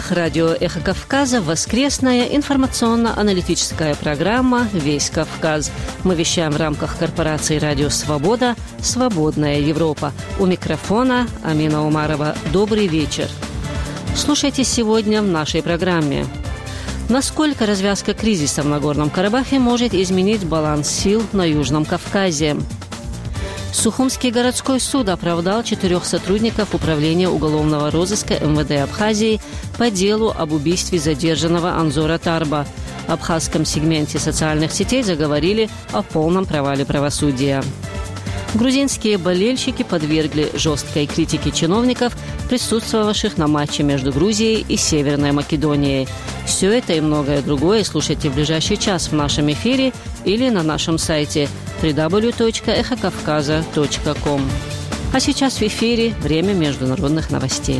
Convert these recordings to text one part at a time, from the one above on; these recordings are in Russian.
эфирах радио «Эхо Кавказа» воскресная информационно-аналитическая программа «Весь Кавказ». Мы вещаем в рамках корпорации «Радио Свобода» «Свободная Европа». У микрофона Амина Умарова. Добрый вечер. Слушайте сегодня в нашей программе. Насколько развязка кризиса в Нагорном Карабахе может изменить баланс сил на Южном Кавказе? Сухумский городской суд оправдал 4 сотрудников Управления уголовного розыска МВД Абхазии по делу об убийстве задержанного Анзора Тарба. В абхазском сегменте социальных сетей заговорили о полном провале правосудия. Грузинские болельщики подвергли жесткой критике чиновников, присутствовавших на матче между Грузией и Северной Македонией. Все это и многое другое слушайте в ближайший час в нашем эфире или на нашем сайте www.эхокавказа.ком. А сейчас в эфире время международных новостей.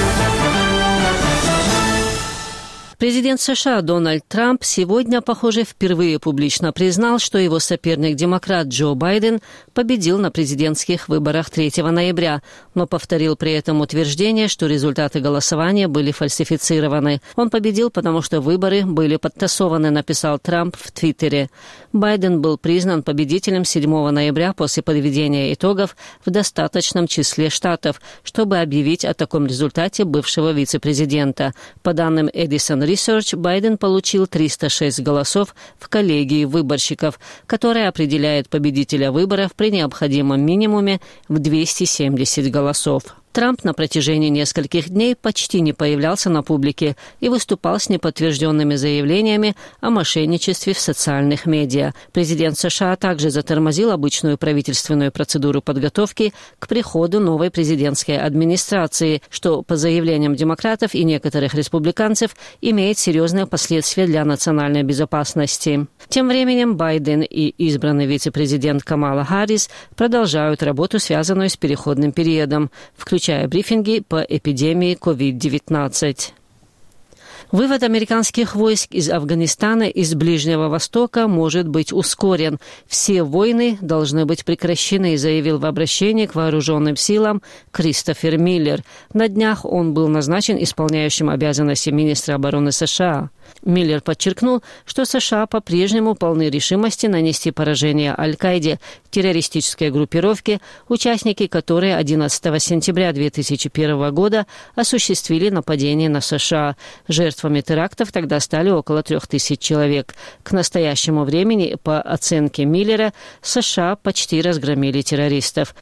Президент США Дональд Трамп сегодня, похоже, впервые публично признал, что его соперник-демократ Джо Байден победил на президентских выборах 3 ноября, но повторил при этом утверждение, что результаты голосования были фальсифицированы. Он победил, потому что выборы были подтасованы, написал Трамп в Твиттере. Байден был признан победителем 7 ноября после подведения итогов в достаточном числе штатов, чтобы объявить о таком результате бывшего вице-президента. По данным Edison Research, Байден получил 306 голосов в коллегии выборщиков, которая определяет победителя выборов при необходимом минимуме в 270 голосов. Трамп на протяжении нескольких дней почти не появлялся на публике и выступал с неподтвержденными заявлениями о мошенничестве в социальных медиа. Президент США также затормозил обычную правительственную процедуру подготовки к приходу новой президентской администрации, что, по заявлениям демократов и некоторых республиканцев, имеет серьезные последствия для национальной безопасности. Тем временем Байден и избранный вице-президент Камала Харрис продолжают работу, связанную с переходным периодом, включая брифинги по эпидемии COVID-19. Вывод американских войск из Афганистана и с Ближнего Востока может быть ускорен. Все войны должны быть прекращены, заявил в обращении к вооруженным силам Кристофер Миллер. На днях он был назначен исполняющим обязанности министра обороны США. Миллер подчеркнул, что США по-прежнему полны решимости нанести поражение Аль-Каиде, террористической группировке, участники которой 11 сентября 2001 года осуществили нападение на США. Жертвами терактов тогда стали около 3000 человек. К настоящему времени, по оценке Миллера, США почти разгромили террористов.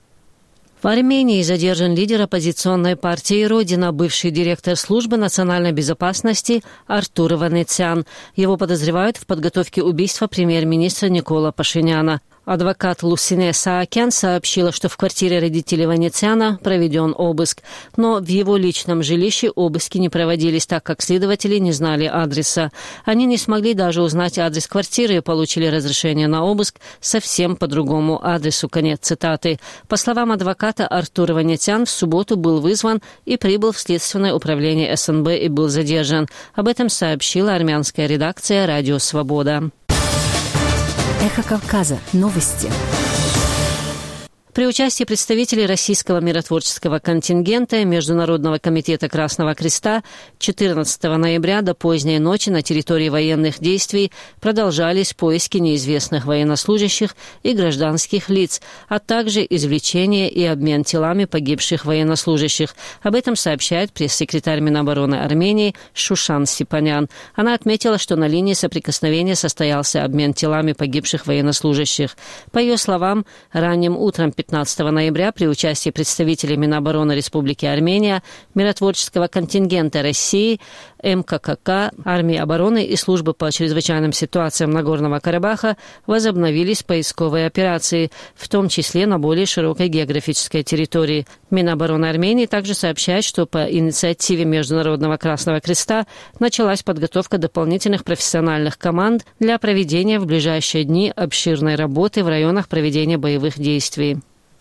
В Армении задержан лидер оппозиционной партии «Родина», бывший директор службы национальной безопасности Артур Ванесян. Его подозревают в подготовке убийства премьер-министра Никола Пашиняна. Адвокат Лусине Саакян сообщила, что в квартире родителей Ванесяна проведен обыск, но в его личном жилище обыски не проводились, так как следователи не знали адреса. Они не смогли даже узнать адрес квартиры и получили разрешение на обыск совсем по другому адресу. Конец цитаты. По словам адвоката, Артур Ванесян в субботу был вызван и прибыл в Следственное управление СНБ и был задержан. Об этом сообщила армянская редакция «Радио Свобода». Эхо Кавказа. Новости. При участии представителей российского миротворческого контингента Международного комитета Красного Креста 14 ноября до поздней ночи на территории военных действий продолжались поиски неизвестных военнослужащих и гражданских лиц, а также извлечение и обмен телами погибших военнослужащих. Об этом сообщает пресс-секретарь Минобороны Армении Шушан Сипанян. Она отметила, что на линии соприкосновения состоялся обмен телами погибших военнослужащих. По ее словам, ранним утром 15 ноября при участии представителей Минобороны Республики Армения, миротворческого контингента России, МККК, Армии обороны и Службы по чрезвычайным ситуациям Нагорного Карабаха возобновились поисковые операции, в том числе на более широкой географической территории. Минобороны Армении также сообщает, что по инициативе Международного Красного Креста началась подготовка дополнительных профессиональных команд для проведения в ближайшие дни обширной работы в районах проведения боевых действий.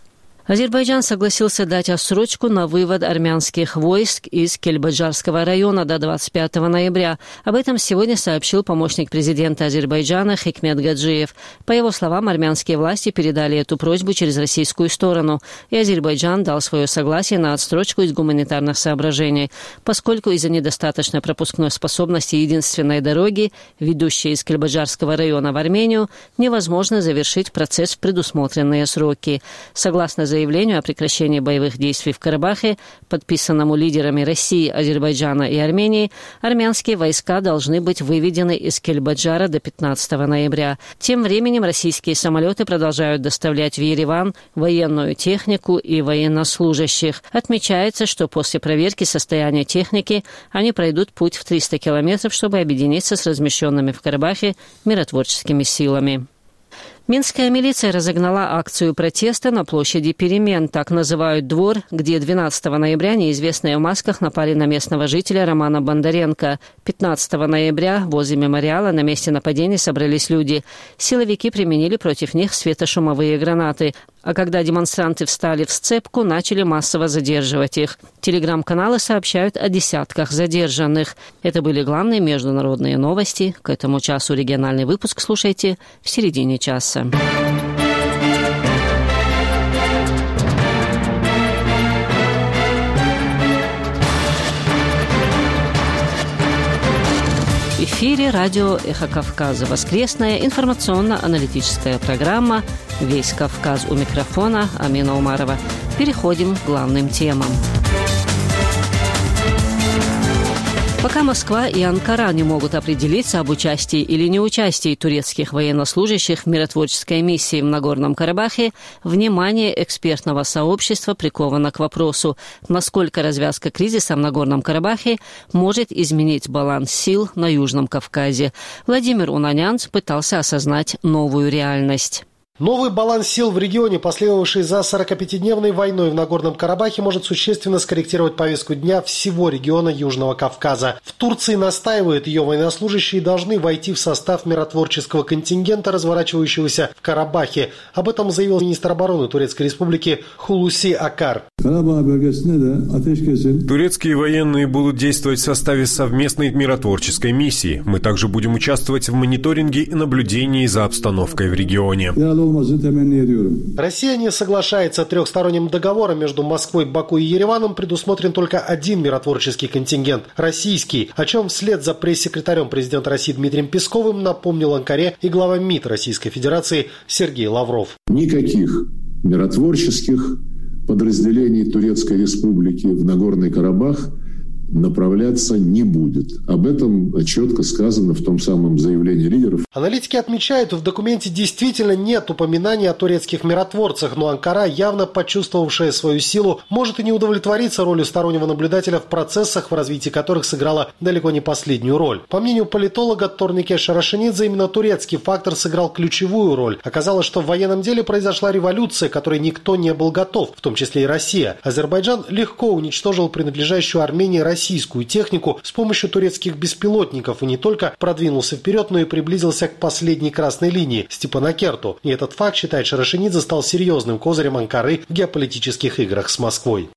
Азербайджан согласился дать отсрочку на вывод армянских войск из Кельбаджарского района до 25 ноября. Об этом сегодня сообщил помощник президента Азербайджана Хикмет Гаджиев. По его словам, армянские власти передали эту просьбу через российскую сторону, и Азербайджан дал свое согласие на отсрочку из гуманитарных соображений, поскольку из-за недостаточной пропускной способности единственной дороги, ведущей из Кельбаджарского района в Армению, невозможно завершить процесс в предусмотренные сроки. Согласно заявлению о прекращении боевых действий в Карабахе, подписанному лидерами России, Азербайджана и Армении, армянские войска должны быть выведены из Кельбаджара до 15 ноября. Тем временем российские самолеты продолжают доставлять в Ереван военную технику и военнослужащих. Отмечается, что после проверки состояния техники они пройдут путь в 300 километров, чтобы объединиться с размещенными в Карабахе миротворческими силами. Минская милиция разогнала акцию протеста на площади Перемен, так называют двор, где 12 ноября неизвестные в масках напали на местного жителя Романа Бондаренко. 15 ноября возле мемориала на месте нападения собрались люди. Силовики применили против них светошумовые гранаты, а когда демонстранты встали в сцепку, начали массово задерживать их. Телеграм-каналы сообщают о десятках задержанных. Это были главные международные новости. К этому часу региональный выпуск слушайте в середине часа. В эфире радио «Эхо Кавказа». Воскресная информационно-аналитическая программа «Весь Кавказ». У микрофона Амина Умарова. Переходим к главным темам. Пока Москва и Анкара не могут определиться об участии или неучастии турецких военнослужащих в миротворческой миссии в Нагорном Карабахе, внимание экспертного сообщества приковано к вопросу, насколько развязка кризиса в Нагорном Карабахе может изменить баланс сил на Южном Кавказе. Владимир Унанянц пытался осознать новую реальность. Новый баланс сил в регионе, последовавший за 45-дневной войной в Нагорном Карабахе, может существенно скорректировать повестку дня всего региона Южного Кавказа. В Турции настаивают, ее военнослужащие должны войти в состав миротворческого контингента, разворачивающегося в Карабахе. Об этом заявил министр обороны Турецкой Республики Хулуси Акар. Турецкие военные будут действовать в составе совместной миротворческой миссии. Мы также будем участвовать в мониторинге и наблюдении за обстановкой в регионе. Россия не соглашается. Трехсторонним договором между Москвой, Баку и Ереваном предусмотрен только один миротворческий контингент – российский, о чем вслед за пресс-секретарем президента России Дмитрием Песковым напомнил Анкаре и глава МИД Российской Федерации Сергей Лавров. Никаких миротворческих подразделений Турецкой Республики в Нагорный Карабах направляться не будет. Об этом четко сказано в том самом заявлении лидеров. Аналитики отмечают, в документе действительно нет упоминаний о турецких миротворцах, но Анкара, явно почувствовавшая свою силу, может и не удовлетвориться ролью стороннего наблюдателя в процессах, в развитии которых сыграла далеко не последнюю роль. По мнению политолога Торнике Шарашинидзе, именно турецкий фактор сыграл ключевую роль. Оказалось, что в военном деле произошла революция, к которой никто не был готов, в том числе и Россия. Азербайджан легко уничтожил принадлежащую Армении российскую технику с помощью турецких беспилотников и не только продвинулся вперед, но и приблизился к последней красной линии – Степанакерту. И этот факт, считает Шарашинидзе, стал серьезным козырем Анкары в геополитических играх с Москвой.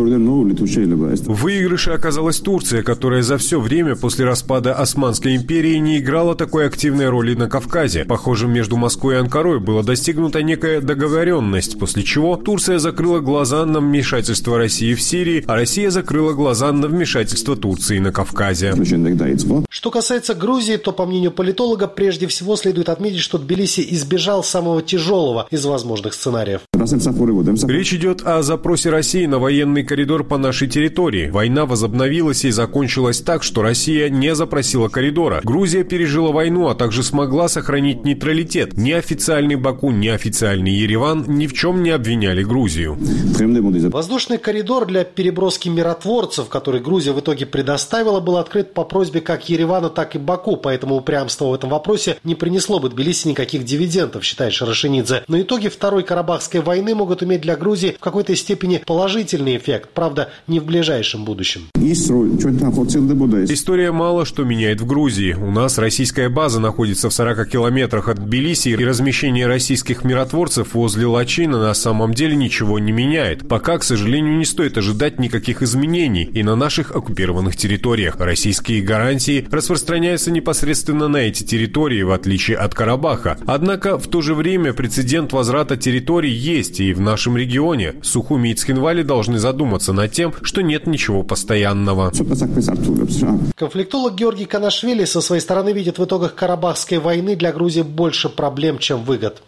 В выигрыше оказалась Турция, которая за все время после распада Османской империи не играла такой активной роли на Кавказе. Похоже, между Москвой и Анкарой была достигнута некая договоренность, после чего Турция закрыла глаза на вмешательство России в Сирии, а Россия закрыла глаза на вмешательство Турции на Кавказе. Что касается Грузии, то, по мнению политолога, прежде всего следует отметить, что Тбилиси избежал самого тяжелого из возможных сценариев. Речь идет о запросе России на военный коридор по нашей территории. Война возобновилась и закончилась так, что Россия не запросила коридора. Грузия пережила войну, а также смогла сохранить нейтралитет. Ни официальный Баку, ни официальный Ереван ни в чем не обвиняли Грузию. Воздушный коридор для переброски миротворцев, который Грузия Грузия в итоге предоставила, был открыт по просьбе как Еревана, так и Баку, поэтому упрямство в этом вопросе не принесло бы Тбилиси никаких дивидендов, считает Шарашенидзе. Но итоги Второй Карабахской войны могут иметь для Грузии в какой-то степени положительный эффект, правда, не в ближайшем будущем. История мало что меняет в Грузии. У нас российская база находится в 40 километрах от Тбилиси, и размещение российских миротворцев возле Лачина на самом деле ничего не меняет. Пока, к сожалению, не стоит ожидать никаких изменений и на наших оккупированных территориях. Российские гарантии распространяются непосредственно на эти территории, в отличие от Карабаха. Однако, в то же время прецедент возврата территорий есть и в нашем регионе. Сухуми и Цхинвали должны задуматься над тем, что нет ничего постоянного. Конфликтолог Георгий Канашвили со своей стороны видит в итогах Карабахской войны для Грузии больше проблем, чем выгод.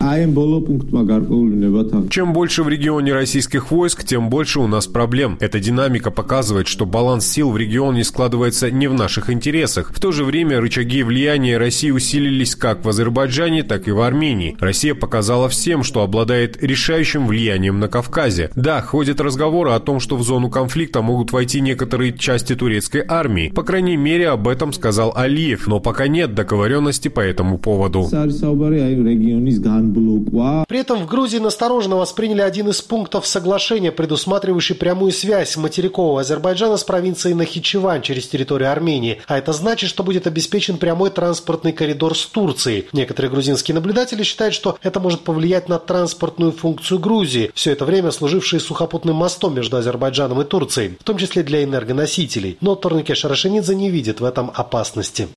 Чем больше в регионе российских войск, тем больше у нас проблем. Эта динамика показывает, что баланс сил в регионе складывается не в наших интересах. В то же время рычаги влияния России усилились как в Азербайджане, так и в Армении. Россия показала всем, что обладает решающим влиянием на Кавказе. Да, ходят разговоры о том, что в зону конфликта могут войти некоторые части турецкой армии. По крайней мере, об этом сказал Алиев, но пока нет договоренности по этому поводу. При этом в Грузии настороженно восприняли один из пунктов соглашения, предусматривающий прямую связь материкового Азербайджана с провинцией Нахичевань через территорию Армении. А это значит, что будет обеспечен прямой транспортный коридор с Турцией. Некоторые грузинские наблюдатели считают, что это может повлиять на транспортную функцию Грузии, все это время служившей сухопутным мостом между Азербайджаном и Турцией, в том числе для энергоносителей. Но Торнике Шарашенидзе не видит в этом опасности.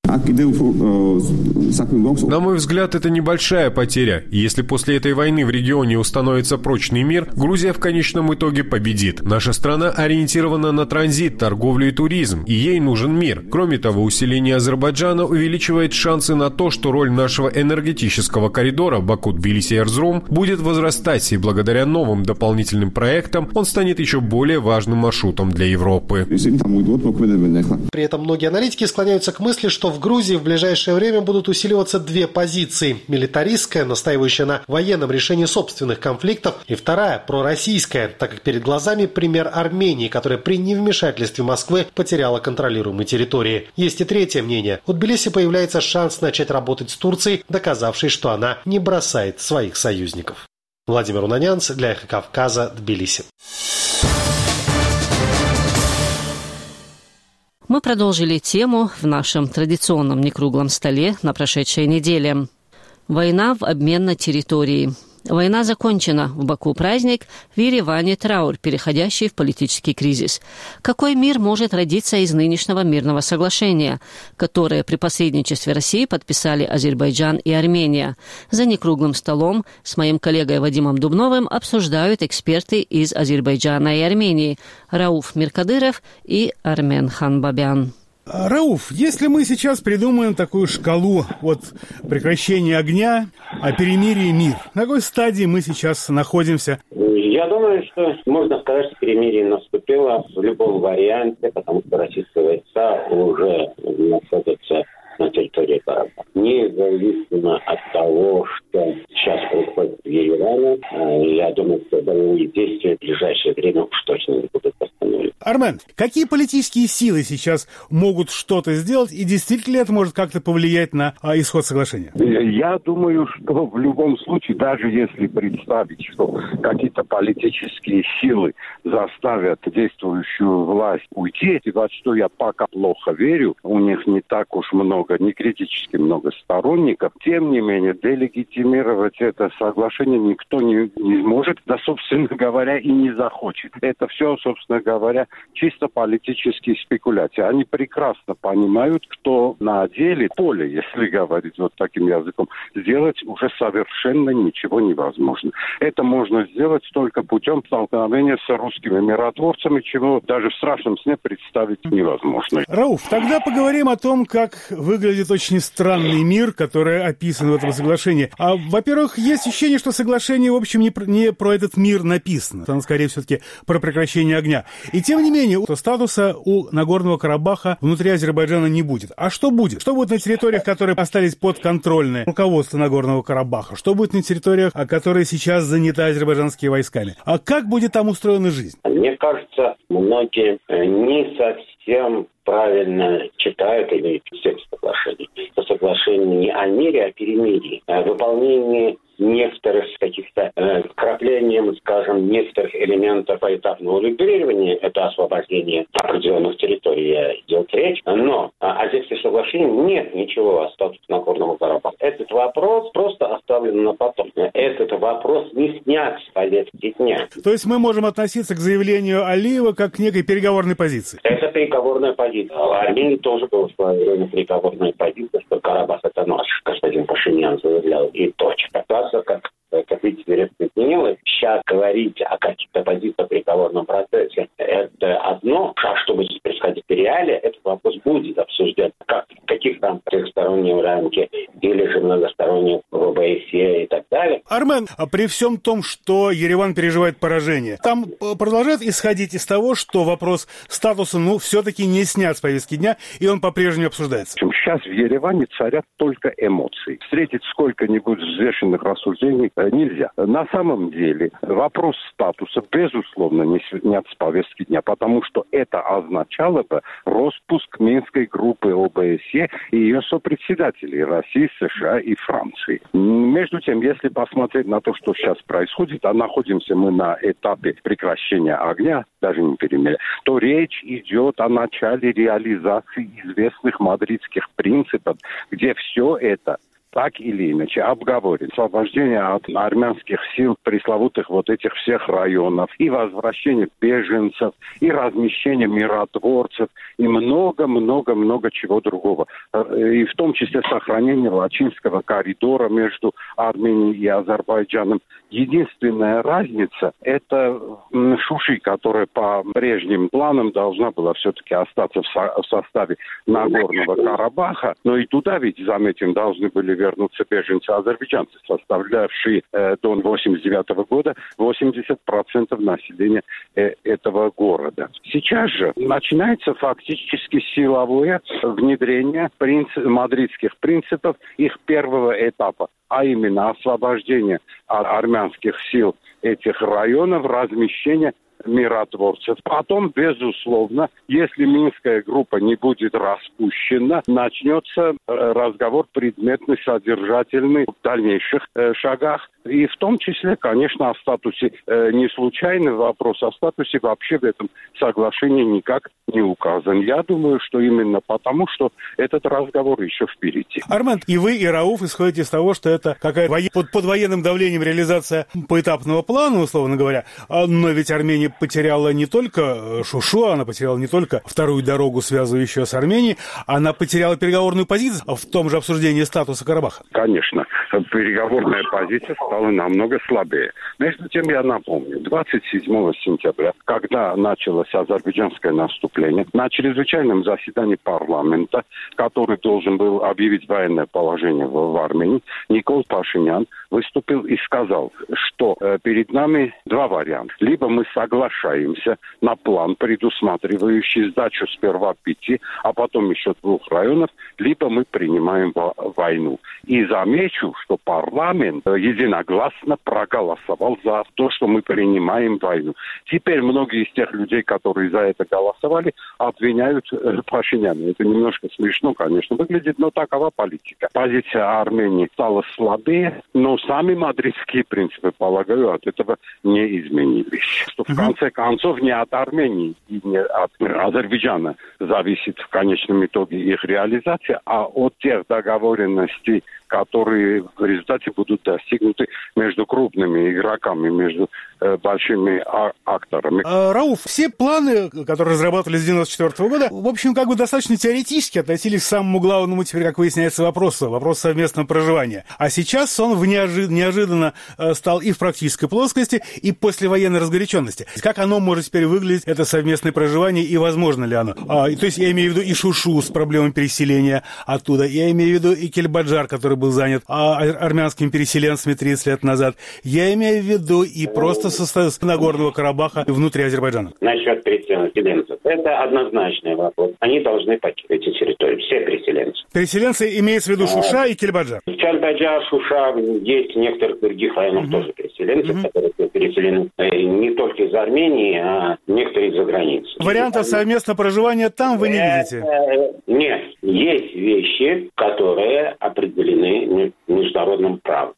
На мой взгляд, это небольшая потеря. Если после этой войны в регионе установится прочный мир, Грузия в конечном итоге победит. Наша страна ориентирована на транзит, торговлю и туризм, и ей нужен мир. Кроме того, усиление Азербайджана увеличивает шансы на то, что роль нашего энергетического коридора Баку-Тбилиси-Эрзрум будет возрастать, и благодаря новым дополнительным проектам он станет еще более важным маршрутом для Европы. При этом многие аналитики склоняются к мысли, что в Грузии в ближайшее время будут усиливаться две позиции. Милитаристская, настаивающая на военном решении собственных конфликтов, и вторая, пророссийская, так как перед глазами пример Армении, которая при невмешательстве Москвы потеряла контролируемые территории. Есть и третье мнение. У Тбилиси появляется шанс начать работать с Турцией, доказавшей, что она не бросает своих союзников. Владимир Унанянц для Эхо Кавказа, Тбилиси. Мы продолжили тему в нашем традиционном некруглом столе на прошедшей неделе. Война в обмен на территории. Война закончена. В Баку праздник, в Ереване траур, переходящий в политический кризис. Какой мир может родиться из нынешнего мирного соглашения, которое при посредничестве России подписали Азербайджан и Армения? За некруглым столом с моим коллегой Вадимом Дубновым обсуждают эксперты из Азербайджана и Армении Рауф Миркадыров и Армен Ханбабян. Рауф, если мы сейчас придумаем такую шкалу от прекращения огня, о перемирии и мир, на какой стадии мы сейчас находимся? Я думаю, что можно сказать, что перемирие наступило в любом варианте, потому что российские войска уже находятся на территории Карабаха. Независимо от того, что сейчас происходит в Ереване, я думаю, что боевые действия в ближайшее время уж точно не будут остановлены. Армен, какие политические силы сейчас могут что-то сделать, и действительно ли это может как-то повлиять на исход соглашения? Я думаю, что в любом случае, даже если представить, что какие-то политические силы заставят действующую власть уйти, во что я пока плохо верю, у них не так уж много, не критически много сторонников, тем не менее, делегитимировать это соглашение никто не может, да, собственно говоря, и не захочет. Это все, собственно говоря, чисто политические спекуляции. Они прекрасно понимают, что на деле поле, если говорить вот таким языком, сделать уже совершенно ничего невозможно. Это можно сделать только путем столкновения с русскими миротворцами, чего даже в страшном сне представить невозможно. Рауф, тогда поговорим о том, как выглядит очень странный мир, который описан в этом соглашении. Во-первых, есть ощущение, что соглашение, в общем, не про этот мир написано. Оно, скорее, все-таки про прекращение огня. И тем не менее, то статуса у Нагорного Карабаха внутри Азербайджана не будет. А что будет? Что будет на территориях, которые остались подконтрольны руководству Нагорного Карабаха? Что будет на территориях, которые сейчас заняты азербайджанскими войсками? А как будет там устроена жизнь? Мне кажется, многие не совсем правильно читают или текст соглашений. Это соглашение не о мире, а о перемирии. О выполнении некоторых каких-то вкраплением, скажем, некоторых элементов поэтапного урегулирования, это освобождение определенных территорий, идет речь. Но о тексте соглашения нет ничего о статусе Нагорного Карабаха. Этот вопрос просто оставлен на потом. Этот вопрос не снят с повестки дня. То есть мы можем относиться к заявлению Алиева как к некой переговорной позиции? Это переговорная позиция. В Армении тоже была в свое время переговорная позиция, что Карабах это наш, господин Пашинян заявлял, и точка. Как видите, резко изменилось. Сейчас говорить о каких-то позициях в переговорном процессе – это одно. А что будет происходить в реале, этот вопрос будет обсужден. В каких там трехстороннем рамке или же многостороннем в ОБСЕ и так далее. Армен, при всем том, что Ереван переживает поражение, там продолжают исходить из того, что вопрос статуса, все-таки не снят с повестки дня, и он по-прежнему обсуждается. Сейчас в Ереване царят только эмоции. Встретить сколько-нибудь взвешенных рассуждений нельзя. На самом деле вопрос статуса, безусловно, не снят с повестки дня, потому что это означало бы распуск Минской группы ОБСЕ и ее сопредседателей России, США и Франции. Между тем, если посмотреть на то, что сейчас происходит, а находимся мы на этапе прекращения огня, даже не перемирия, то речь идет о начале реализации известных мадридских принципов, где все это так или иначе обговорен. Освобождение от армянских сил, пресловутых вот этих всех районов, и возвращение беженцев, и размещение миротворцев, и много-много-много чего другого. И в том числе сохранение Лачинского коридора между Арменией и Азербайджаном. Единственная разница – это Шуши, которая по прежним планам должна была все-таки остаться в составе Нагорного Карабаха. Но и туда ведь, заметим, должны были вернуться беженцы-азербайджанцы, составлявшие до 1989 года 80% населения этого города. Сейчас же начинается фактически силовое внедрение мадридских принципов их первого этапа, а именно освобождение армянских сил этих районов, размещение миротворцев. Потом, безусловно, если Минская группа не будет распущена, начнется разговор предметный, содержательный в дальнейших шагах. И в том числе, конечно, о статусе, не случайный вопрос, о статусе вообще в этом соглашении никак не указан. Я думаю, что именно потому, что этот разговор еще впереди. Армен, и вы, и Рауф исходите из того, что это какая-то под военным давлением реализация поэтапного плана, условно говоря, но ведь Армения потеряла не только Шушу, она потеряла не только вторую дорогу, связывающую с Арменией, она потеряла переговорную позицию в том же обсуждении статуса Карабаха. Конечно, переговорная позиция стала намного слабее. Между тем, я напомню, 27 сентября, когда началось азербайджанское наступление, на чрезвычайном заседании парламента, который должен был объявить военное положение в Армении, Никол Пашинян выступил и сказал, что перед нами два варианта. Либо мы соглашаемся на план, предусматривающий сдачу сперва 5, а потом еще 2 районов, либо мы принимаем войну. И замечу, что парламент единогласно проголосовал за то, что мы принимаем войну. Теперь многие из тех людей, которые за это голосовали, обвиняют Пашиняна. Это немножко смешно, конечно, выглядит, но такова политика. Позиция Армении стала слабее, но сами мадридские принципы, полагаю, от этого не изменились. Что в конце концов не от Армении и не от Азербайджана зависит в конечном итоге их реализация, а от тех договоренностей, которые в результате будут достигнуты между крупными игроками, между большими акторами. Рауф, все планы, которые разрабатывались с 1994 года, в общем, как бы достаточно теоретически относились к самому главному, теперь, как выясняется, вопрос совместного проживания. А сейчас он неожиданно стал и в практической плоскости, и послевоенной разгоряченности. Как оно может теперь выглядеть, это совместное проживание, и возможно ли оно? То есть я имею в виду и Шушу с проблемой переселения оттуда, я имею в виду и Кельбаджар, который был занят армянскими переселенцами 30 лет назад. Я имею в виду и просто с Нагорного Карабаха внутри Азербайджана. Насчет переселенцев. Это однозначный вопрос. Они должны покинуть эти территории. Все переселенцы. Переселенцы имеется в виду Шуша и Кельбаджар. Кельбаджар, Шуша, есть в некоторых других районах тоже переселенцы, которые переселены не только из Армении, а некоторые из-за границы. Варианта совместного проживания там вы не видите? Нет. Есть вещи, которые определены международным правом.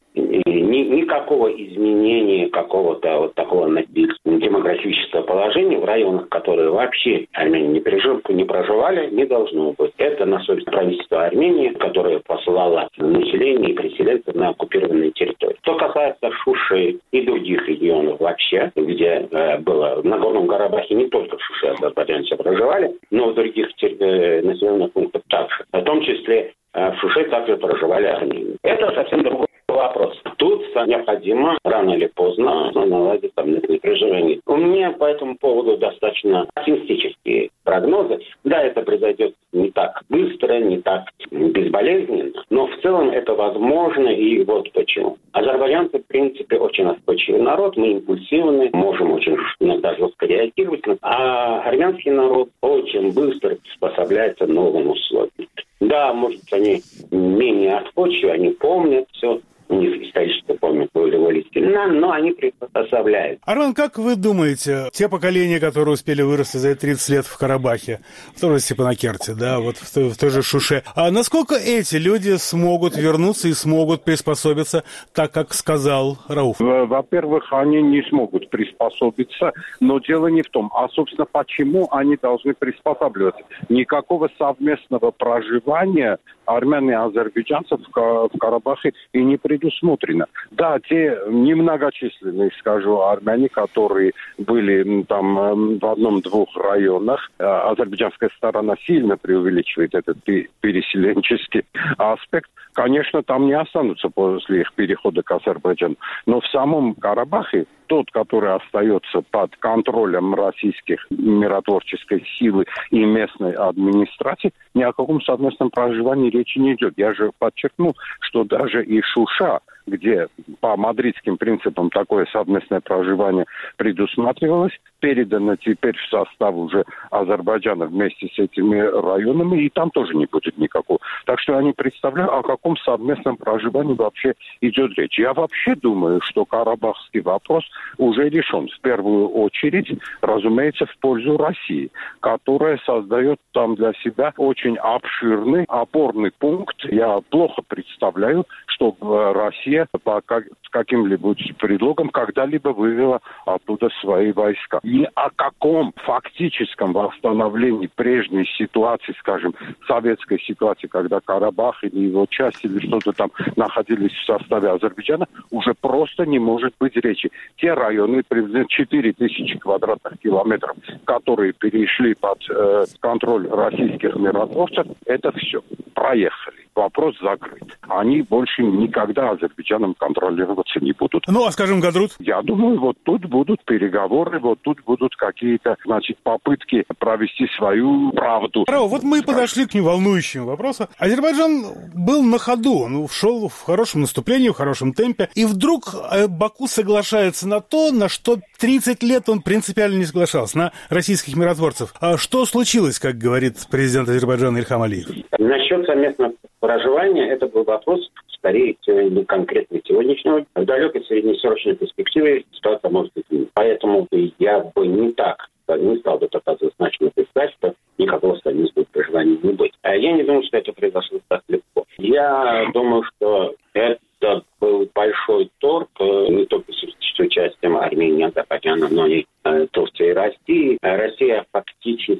Никакого изменения какого-то вот такого демографического положения в районах, которые вообще армяне не проживали, не должно быть. Это на совесть правительства Армении, которое посылало население и переселенцев на оккупированные территории. Что касается Шуши и других регионов вообще, где было в Нагорном Карабахе не только в Шуше азербайджанцы проживали, но в других населенных пунктах также. В том числе в Шуше также проживали армяне. Это совсем другой вопрос. Тут необходимо рано или поздно наладить совместное проживание. У меня по этому поводу достаточно оптимистические прогнозы. Да, это произойдет не так быстро, не так безболезненно, но в целом это возможно, и вот почему. Азербайджанцы, в принципе, очень отстойчивый народ, мы импульсивны, можем очень иногда жестко реагировать, а армянский народ очень быстро приспособляется к новым условиям. Да, может быть, они менее отходчивы, они помнят все, у них исторически помнят волю Сталина, но они приспособляют. Армен, как вы думаете, те поколения, которые успели вырасти за 30 лет в Карабахе, в той же Степанакерте, да, вот в той же Шуше, а насколько эти люди смогут вернуться и смогут приспособиться, так как сказал Рауф? Во-первых, они не смогут приспособиться, но дело не в том. А, собственно, почему они должны приспосабливаться? Никакого совместного проживания армян и азербайджанцев в Карабахе и не предусмотрено. Да, те немногочисленные, скажу, армяне, которые были там в одном-двух районах, азербайджанская сторона сильно преувеличивает этот переселенческий аспект, конечно, там не останутся после их перехода к Азербайджану. Но в самом Карабахе тот, который остается под контролем российских миротворческой силы и местной администрации, ни о каком совместном проживании речи не идет. Я же подчеркну, что даже и Шуша, где по мадридским принципам такое совместное проживание предусматривалось, передано теперь в состав уже Азербайджана вместе с этими районами, и там тоже не будет никакого. Так что я не представляю, о каком совместном проживании вообще идет речь. Я вообще думаю, что карабахский вопрос уже решен. В первую очередь, разумеется, в пользу России, которая создает там для себя очень обширный опорный пункт. Я плохо представляю, чтобы Россия по каким-либо предлогом когда-либо вывела оттуда свои войска. Ни о каком фактическом восстановлении прежней ситуации, скажем, советской ситуации, когда Карабах или его часть или что-то там находились в составе Азербайджана, уже просто не может быть речи. Те районы, приблизительно 4000 квадратных километров, которые перешли под контроль российских миротворцев, это все. Проехали. Вопрос закрыт. Они больше никогда Азербайджаном контролироваться не будут. Ну, а скажем, Гадрут? Я думаю, вот тут будут переговоры, вот тут будут какие-то, значит, попытки провести свою правду. Право, вот мы подошли к неволнующему вопросу. Азербайджан был на ходу, он шел в хорошем наступлении, в хорошем темпе, и вдруг Баку соглашается на то, на что 30 лет он принципиально не соглашался, на российских миротворцев. А что случилось, как говорит президент Азербайджана Ильхам Алиев? Насчет совместного проживания, это был вопрос, скорее, конкретно сегодняшнего. В далекой среднесрочной перспективе ситуация может измениться. Поэтому я бы не стал бы пытаться значимо представить, что никакого совместного проживания не будет. А я не думаю, что это произошло так легко. Я думаю, что это был большой торг, не только с участием Армении, Азербайджана, но и Турции и России. Россия фактически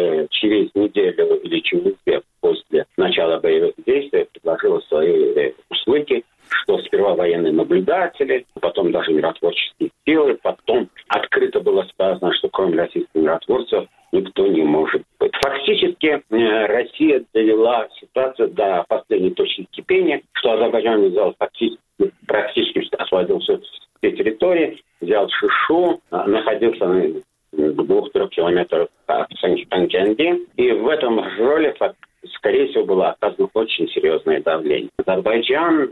через неделю или через две после начала боевых действий предложила свои услуги, что сперва военные наблюдатели, потом даже миротворческие силы, потом открыто было сказано, что кроме российских миротворцев никто не может быть. Фактически Россия довела ситуацию до последней точки кипения, что Азербайджан взял практически освободил все территории, взял Шишу, находился на 2-3 километрах от Санкенди, и в этом роли скорее всего, было оказано очень серьезное давление. Азербайджан,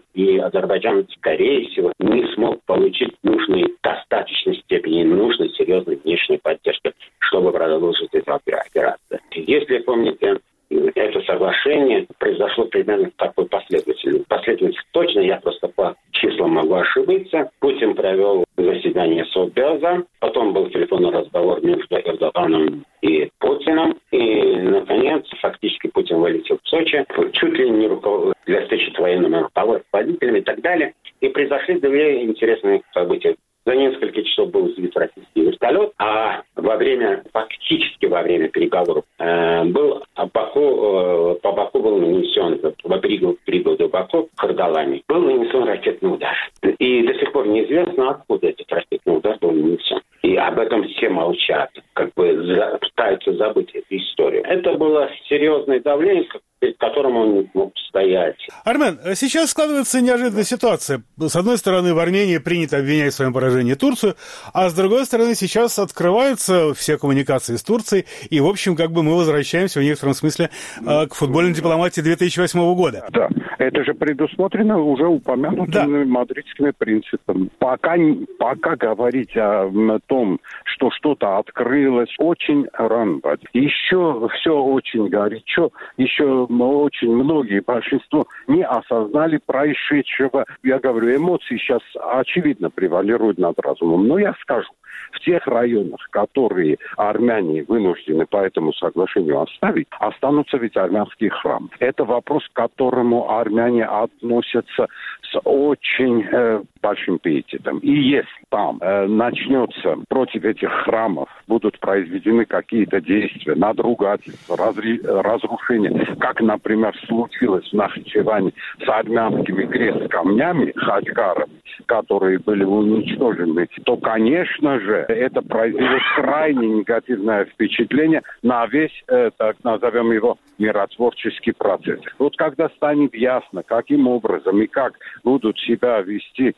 скорее всего, не смог получить нужной, достаточной степени нужной, серьезной внешней поддержки, чтобы продолжить эту операцию. Если помните, это соглашение произошло примерно в такой последовательности. Последовательность точно, я просто по числам могу ошибиться. Путин провел заседание заседание Совбеза, потом был телефонный разговор между Эрдоганом и Путиным, и, наконец, фактически Путин вылетел в Сочи, чуть ли не для встречи с военными руководителями и так далее. И произошли две интересные события. За несколько часов был сбит российский вертолет, а фактически во время переговоров по Баку был нанесен, по пригороду Баку, Кардалами, был нанесен ракетный удар. И до сих пор неизвестно, откуда этот ракетный удар был нанесен. И об этом все молчат, пытаются забыть эту историю. Это было серьезное давление, перед которым он не мог стоять. Армен, сейчас складывается неожиданная ситуация. С одной стороны, в Армении принято обвинять в своем поражении Турцию, а с другой стороны, сейчас открываются все коммуникации с Турцией, и, в общем, мы возвращаемся в некотором смысле к футбольной дипломатии 2008 года. Да, это же предусмотрено уже упомянутыми мадридскими принципами. Пока говорить о том, что что-то открылось, очень рано. Еще все очень горячо, еще очень многие, большинство не осознали происшедшего. Я говорю, эмоции сейчас очевидно превалируют над разумом. Но я скажу, в тех районах, которые армяне вынуждены по этому соглашению оставить, останутся ведь армянские храмы. Это вопрос, к которому армяне относятся с очень большим пиететом. И если там начнется против этих храмов, будут произведены какие-то действия, надругательства, разрушения, как, например, случилось в Нахичеване с армянскими крест-камнями, хаджгарами, которые были уничтожены, то, конечно же, это произведет крайне негативное впечатление на весь, так назовем его, миротворческий процесс. Вот когда станет ясно, каким образом и как будут себя вести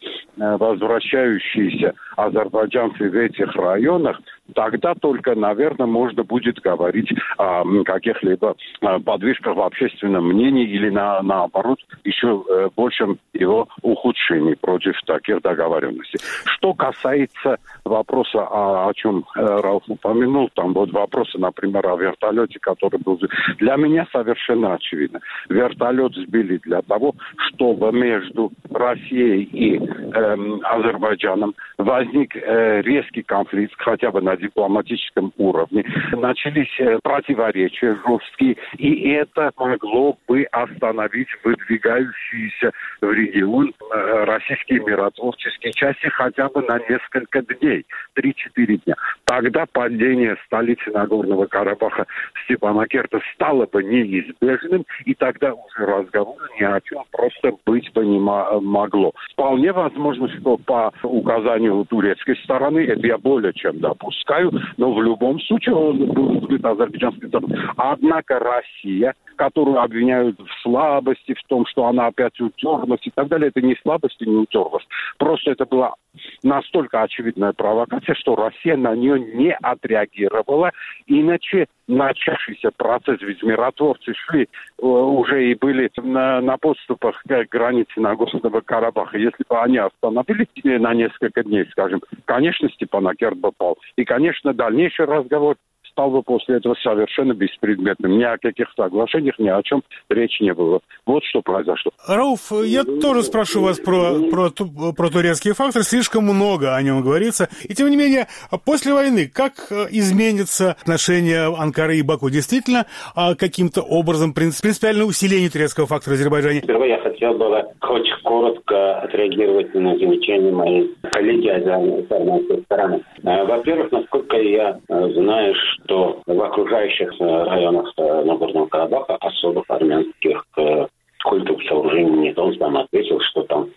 возвращающиеся азербайджанцы в этих районах, тогда только, наверное, можно будет говорить о каких-либо подвижках в общественном мнении или, наоборот, еще большем его ухудшении против таких договоренностей. Что касается вопроса, о чем Рауф упомянул, там вот вопросы, например, о вертолете, который был... Для меня совершенно очевидно. Вертолет сбили для того, чтобы между Россией и Азербайджаном возник резкий конфликт, хотя бы на дипломатическом уровне. Начались противоречия жесткие, и это могло бы остановить выдвигающиеся в регион российские миротворческие части хотя бы на несколько дней, 3-4 дня. Тогда падение столицы Нагорного Карабаха Степанакерта стало бы неизбежным, и тогда уже разговора ни о чем просто быть бы не могло. Вполне возможно, что по указанию турецкой стороны, это я более чем допускаю, но в любом случае он был сбит азербайджанской стороной. Однако Россия, которую обвиняют в слабости, в том, что она опять утерлась и так далее, это не слабость и не утерлась. Просто это была настолько очевидная провокация, что Россия на нее не отреагировала. Иначе начавшийся процесс, ведь миротворцы шли уже и были на подступах к границе Нагорного Карабаха. Если бы они остановились на несколько дней, скажем, конечно, Степанакерт бы пал. И, конечно, дальнейший разговор стал бы после этого совершенно беспредметным. Ни о каких соглашениях, ни о чем речи не было. Вот что произошло. Рауф, я тоже спрошу вас про турецкий фактор. Слишком много о нем говорится. И тем не менее, после войны, как изменится отношение Анкары и Баку? Действительно, каким-то образом принципиальное усиление турецкого фактора в Азербайджане? Впервые я хотел бы очень коротко отреагировать на замечания моей коллеги с армянской стороны. Во-первых, насколько я знаю, что в окружающих районах Нагорного Карабаха особых армянских культовых сооружений нет. Он сам ответил, что там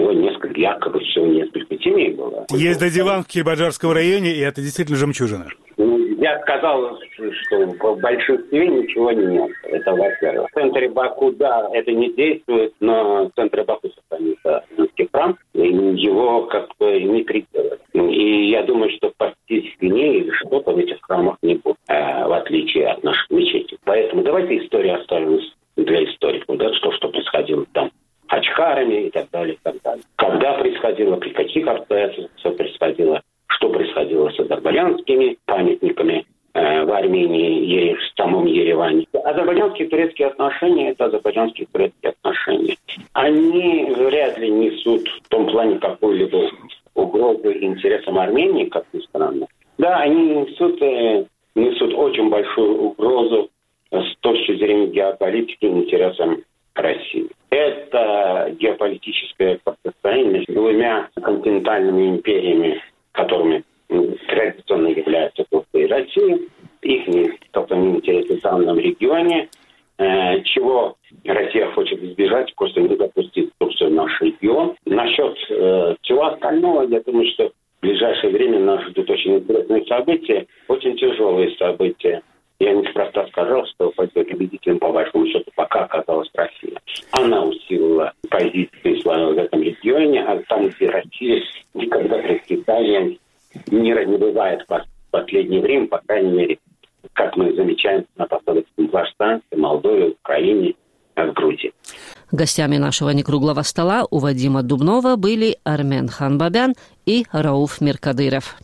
якобы всего несколько семей было. Есть Дадиван в Кирбаджарском районе, и это действительно жемчужина. Я сказал, что в большинстве ничего нет. Это во-первых. В центре Баку, да, это не действует, но в центре Баку сохранится армянский храм, и его как бы не переделать. И я думаю, что почти свиней или что-то в этих храмах не будет, в отличие от наших мечетей. Поэтому давайте историю оставим для историков, да, что происходило там. Ачхарами и так далее, и так далее. Когда происходило, при каких обстоятельствах происходило, что происходило с азербайджанскими памятниками в Армении, в самом Ереване. Азербайджанские и турецкие отношения – это азербайджанские и турецкие отношения. Они вряд ли несут в том плане какую-либо угрозу интересам Армении, как ни странно, да, они несут очень большую угрозу с точки зрения геополитики интересам России. Это геополитическое противостояние между двумя континентальными империями, которыми традиционно являются Турция и Россия. Их собственно, интересы в данном регионе, чего Россия хочет избежать, просто не допустить Турцию в наш регион. Насчет всего остального, я думаю, что в ближайшее время нас ждут очень интересные события, очень тяжелые события. Я неспроста сказал, что победителем, по большому счету, пока оказалась Россия. Она усилила позиции свою в этом регионе, а там, где Россия никогда при Китае мира не бывает в последнее время, по крайней мере, как мы замечаем на постсоветском пространстве, Молдове, Украине, в Грузии. Гостями нашего некруглого стола у Вадима Дубнова были Армен Ханбабян и Рауф Миркадыров.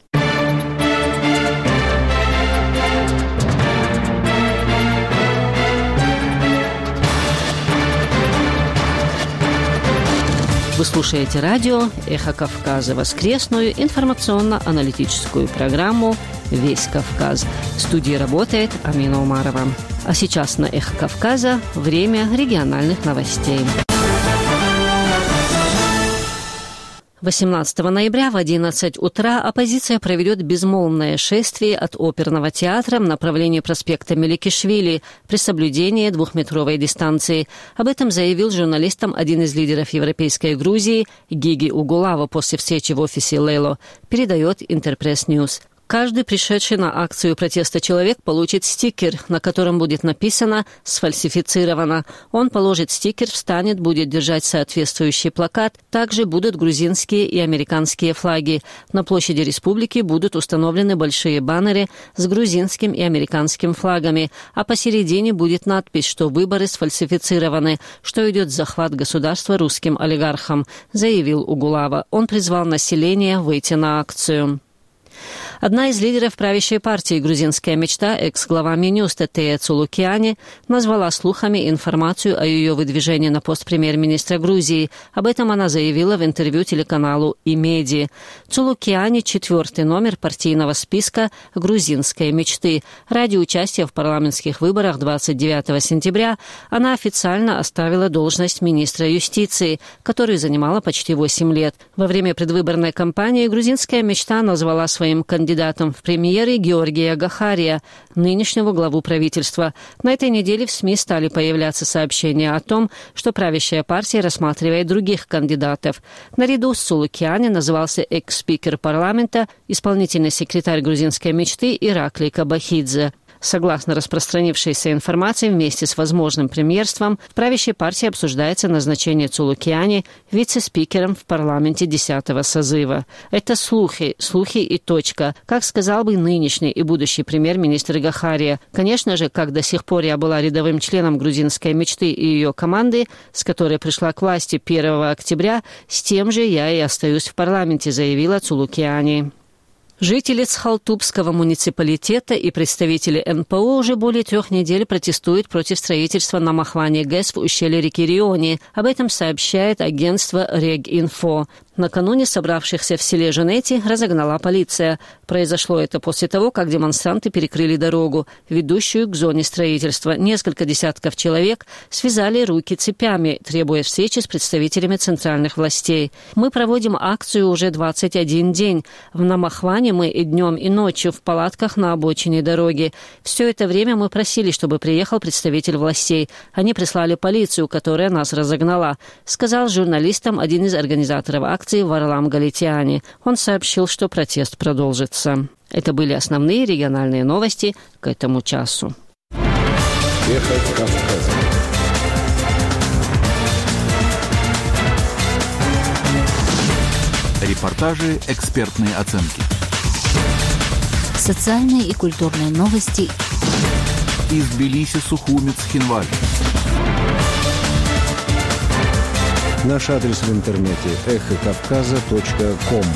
Вы слушаете радио «Эхо Кавказа», воскресную информационно-аналитическую программу «Весь Кавказ». В студии работает Амина Умарова. А сейчас на «Эхо Кавказа» время региональных новостей. 18 ноября в 11 утра оппозиция проведет безмолвное шествие от оперного театра в направлении проспекта Меликишвили при соблюдении 2-метровой дистанции. Об этом заявил журналистам один из лидеров Европейской Грузии Гиги Угулава после встречи в офисе Лейло, передает Интерпресс Ньюс. Каждый пришедший на акцию протеста человек получит стикер, на котором будет написано «Сфальсифицировано». Он положит стикер, встанет, будет держать соответствующий плакат. Также будут грузинские и американские флаги. На площади республики будут установлены большие баннеры с грузинским и американским флагами, а посередине будет надпись, что выборы сфальсифицированы, что идет захват государства русским олигархам, заявил Угулава. Он призвал население выйти на акцию. Одна из лидеров правящей партии «Грузинская мечта», экс-глава Минюста Тея Цулукиани, назвала слухами информацию о ее выдвижении на пост премьер-министра Грузии. Об этом она заявила в интервью телеканалу «Имеди». Цулукиани – 4-й номер партийного списка «Грузинской мечты». Ради участия в парламентских выборах 29 сентября она официально оставила должность министра юстиции, которую занимала почти 8 лет. Во время предвыборной кампании «Грузинская мечта» назвала своим кандидатом в премьеры Георгия Гахария, нынешнего главу правительства. На этой неделе в СМИ стали появляться сообщения о том, что правящая партия рассматривает других кандидатов. Наряду с Цулукиани назывался экс-спикер парламента, исполнительный секретарь грузинской мечты Ираклий Кабахидзе. Согласно распространившейся информации, вместе с возможным премьерством в правящей партии обсуждается назначение Цулукиани вице-спикером в парламенте 10-го созыва. Это слухи и точка, как сказал бы нынешний и будущий премьер-министр Гахария. Конечно же, как до сих пор я была рядовым членом грузинской мечты и ее команды, с которой пришла к власти 1 октября, с тем же я и остаюсь в парламенте, заявила Цулукиани. Жители Цхалтубского муниципалитета и представители НПО уже более 3 недель протестуют против строительства на Махване ГЭС в ущелье реки Риони. Об этом сообщает агентство Регинфо. Накануне собравшихся в селе Женети разогнала полиция. Произошло это после того, как демонстранты перекрыли дорогу, ведущую к зоне строительства. Несколько десятков человек связали руки цепями, требуя встречи с представителями центральных властей. Мы проводим акцию уже 21 день. В Намахване мы и днем, и ночью в палатках на обочине дороги. Все это время мы просили, чтобы приехал представитель властей. Они прислали полицию, которая нас разогнала, сказал журналистам один из организаторов акции Варлам Галитяни. Он сообщил, что протест продолжится. Это были основные региональные новости к этому часу. Эхо Кавказа. Репортажи, экспертные оценки. Социальные и культурные новости. Из Тбилиси, Сухуми, Цхинвали. Наш адрес в интернете эхокавказа.ком.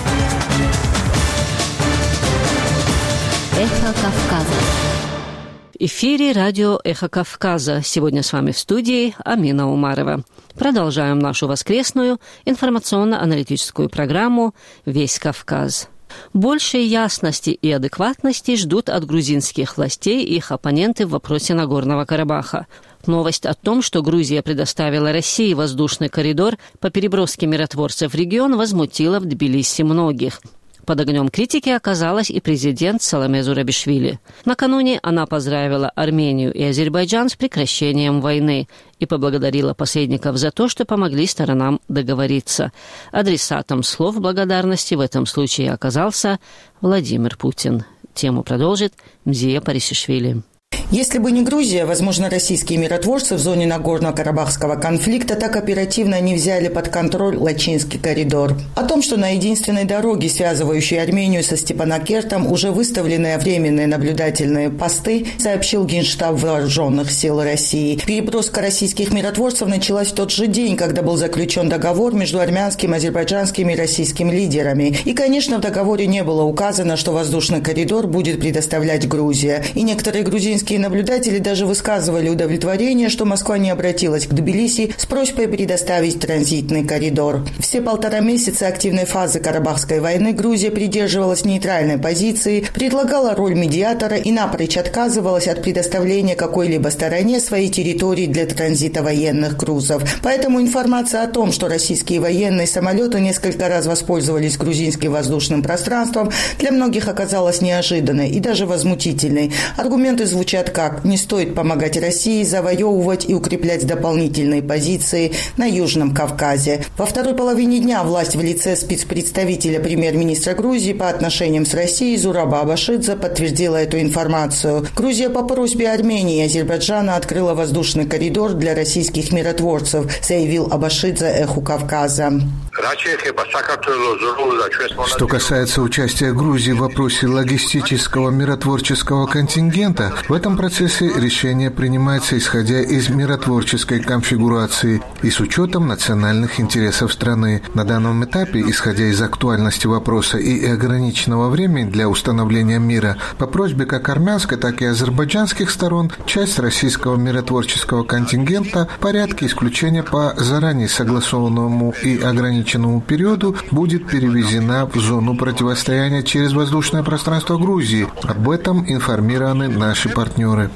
Эхо Кавказа. В эфире радио «Эхо Кавказа». Сегодня с вами в студии Амина Умарова. Продолжаем нашу воскресную информационно-аналитическую программу «Весь Кавказ». Большей ясности и адекватности ждут от грузинских властей и их оппоненты в вопросе Нагорного Карабаха. Новость о том, что Грузия предоставила России воздушный коридор по переброске миротворцев в регион, возмутила в Тбилиси многих. Под огнем критики оказалась и президент Саломе Зурабишвили. Накануне она поздравила Армению и Азербайджан с прекращением войны и поблагодарила посредников за то, что помогли сторонам договориться. Адресатом слов благодарности в этом случае оказался Владимир Путин. Тему продолжит Мзия Парисишвили. Если бы не Грузия, возможно, российские миротворцы в зоне Нагорно-Карабахского конфликта так оперативно не взяли под контроль Лачинский коридор. О том, что на единственной дороге, связывающей Армению со Степанакертом, уже выставлены временные наблюдательные посты, сообщил Генштаб Вооруженных сил России. Переброска российских миротворцев началась в тот же день, когда был заключен договор между армянским, азербайджанским и российским лидерами. И, конечно, в договоре не было указано, что воздушный коридор будет предоставлять Грузия. И некоторые грузинские наблюдатели даже высказывали удовлетворение, что Москва не обратилась к Тбилиси с просьбой предоставить транзитный коридор. Все 1,5 месяца активной фазы Карабахской войны Грузия придерживалась нейтральной позиции, предлагала роль медиатора и напрочь отказывалась от предоставления какой-либо стороне своей территории для транзита военных грузов. Поэтому информация о том, что российские военные самолеты несколько раз воспользовались грузинским воздушным пространством, для многих оказалась неожиданной и даже возмутительной. Аргументы звучат как: не стоит помогать России завоевывать и укреплять дополнительные позиции на Южном Кавказе. Во второй половине дня власть в лице спецпредставителя премьер-министра Грузии по отношениям с Россией Зураба Абашидзе подтвердила эту информацию. Грузия по просьбе Армении и Азербайджана открыла воздушный коридор для российских миротворцев, заявил Абашидзе «Эху Кавказа». Что касается участия Грузии в вопросе логистического миротворческого контингента, в этом процессе решение принимается исходя из миротворческой конфигурации и с учетом национальных интересов страны. На данном этапе, исходя из актуальности вопроса и ограниченного времени для установления мира, по просьбе как армянской, так и азербайджанских сторон, часть российского миротворческого контингента в порядке исключения по заранее согласованному и ограниченному периоду будет перевезена в зону противостояния через воздушное пространство Грузии. Об этом информированы наши партнеры.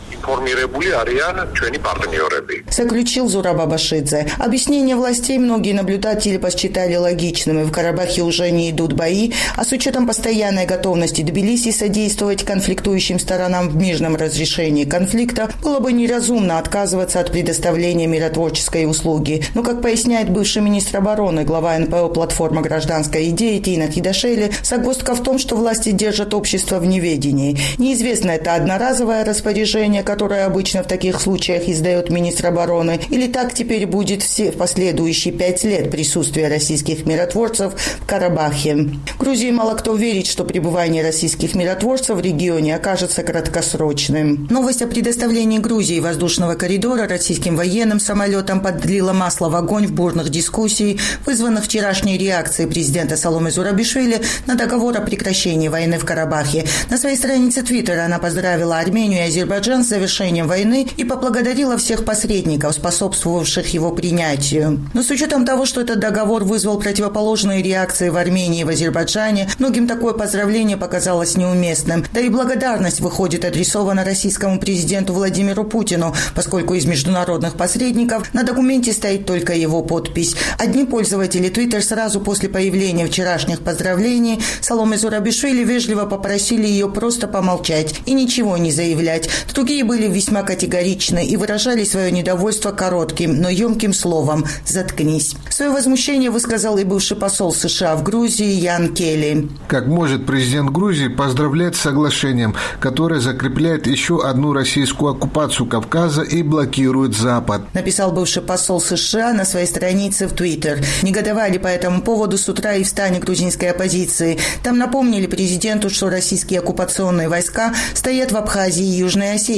Заключил Зураб Абашидзе. Объяснение властей многие наблюдатели посчитали логичным. В Карабахе уже не идут бои, а с учетом постоянной готовности Тбилиси содействовать конфликтующим сторонам в мирном разрешении конфликта, было бы неразумно отказываться от предоставления миротворческой услуги. Но, как поясняет бывший министр обороны, глава НПО «Платформа гражданской идеи» Тина Хидашели, загвоздка в том, что власти держат общество в неведении. Неизвестно, это одноразовое распоряжение, которое обычно в таких случаях издает министр обороны, или так теперь будет в последующие 5 лет присутствия российских миротворцев в Карабахе. В Грузии мало кто верит, что пребывание российских миротворцев в регионе окажется краткосрочным. Новость о предоставлении Грузии воздушного коридора российским военным самолетам подлила масло в огонь в бурных дискуссиях, вызванных вчерашней реакцией президента Саломе Зурабишвили на договор о прекращении войны в Карабахе. На своей странице Твиттера она поздравила Армению и Азербайджан с завершением войны и поблагодарила всех посредников, способствовавших его принятию. Но с учетом того, что этот договор вызвал противоположные реакции в Армении и в Азербайджане, многим такое поздравление показалось неуместным. Да и благодарность, выходит, адресована российскому президенту Владимиру Путину, поскольку из международных посредников на документе стоит только его подпись. Одни пользователи Твиттер сразу после появления вчерашних поздравлений Саломе Зурабишвили вежливо попросили ее просто помолчать и ничего не заявлять. Другие были весьма категоричны и выражали свое недовольство коротким, но емким словом «заткнись». Свое возмущение высказал и бывший посол США в Грузии Ян Келли. Как может президент Грузии поздравлять с соглашением, которое закрепляет еще одну российскую оккупацию Кавказа и блокирует Запад? Написал бывший посол США на своей странице в Твиттер. Негодовали по этому поводу с утра и в стане грузинской оппозиции. Там напомнили президенту, что российские оккупационные войска стоят в Абхазии и Южной Осетии.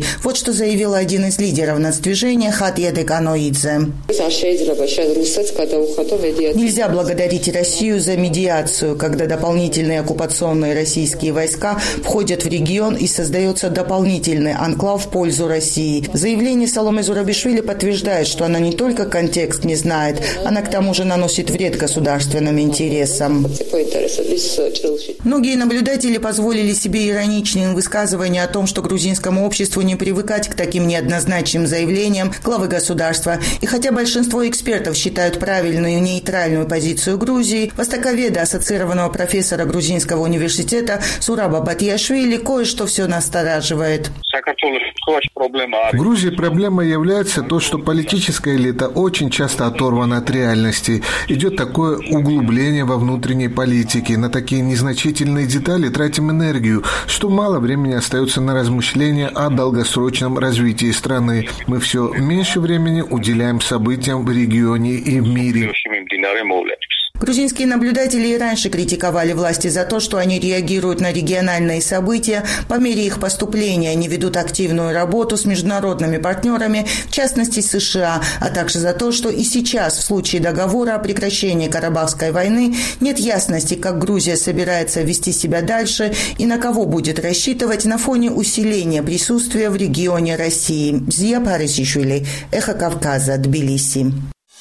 Вот что заявил один из лидеров нацдвижения Хатьеде Каноидзе. Нельзя благодарить Россию за медиацию, когда дополнительные оккупационные российские войска входят в регион и создается дополнительный анклав в пользу России. Заявление Саломе Зурабишвили подтверждает, что она не только контекст не знает, она к тому же наносит вред государственным интересам. Многие наблюдатели позволили себе ироничные высказывания о том, что грузинскому обществу не привыкать к таким неоднозначным заявлениям главы государства. И хотя большинство экспертов считают правильную и нейтральную позицию Грузии, востоковеда, ассоциированного профессора грузинского университета Сураба Батияшвили, кое-что все настораживает. В Грузии проблемой является то, что политическая элита очень часто оторвана от реальности. Идет такое углубление во внутренней политике. На такие незначительные детали тратим энергию, что мало времени остается на размышления о долгосрочном развитии страны. Мы все меньше времени уделяем событиям в регионе и в мире. Грузинские наблюдатели и раньше критиковали власти за то, что они реагируют на региональные события по мере их поступления, они ведут активную работу с международными партнерами, в частности США, а также за то, что и сейчас в случае договора о прекращении Карабахской войны нет ясности, как Грузия собирается вести себя дальше и на кого будет рассчитывать на фоне усиления присутствия в регионе России. Зия Парисишвили, Эхо Кавказа, Тбилиси.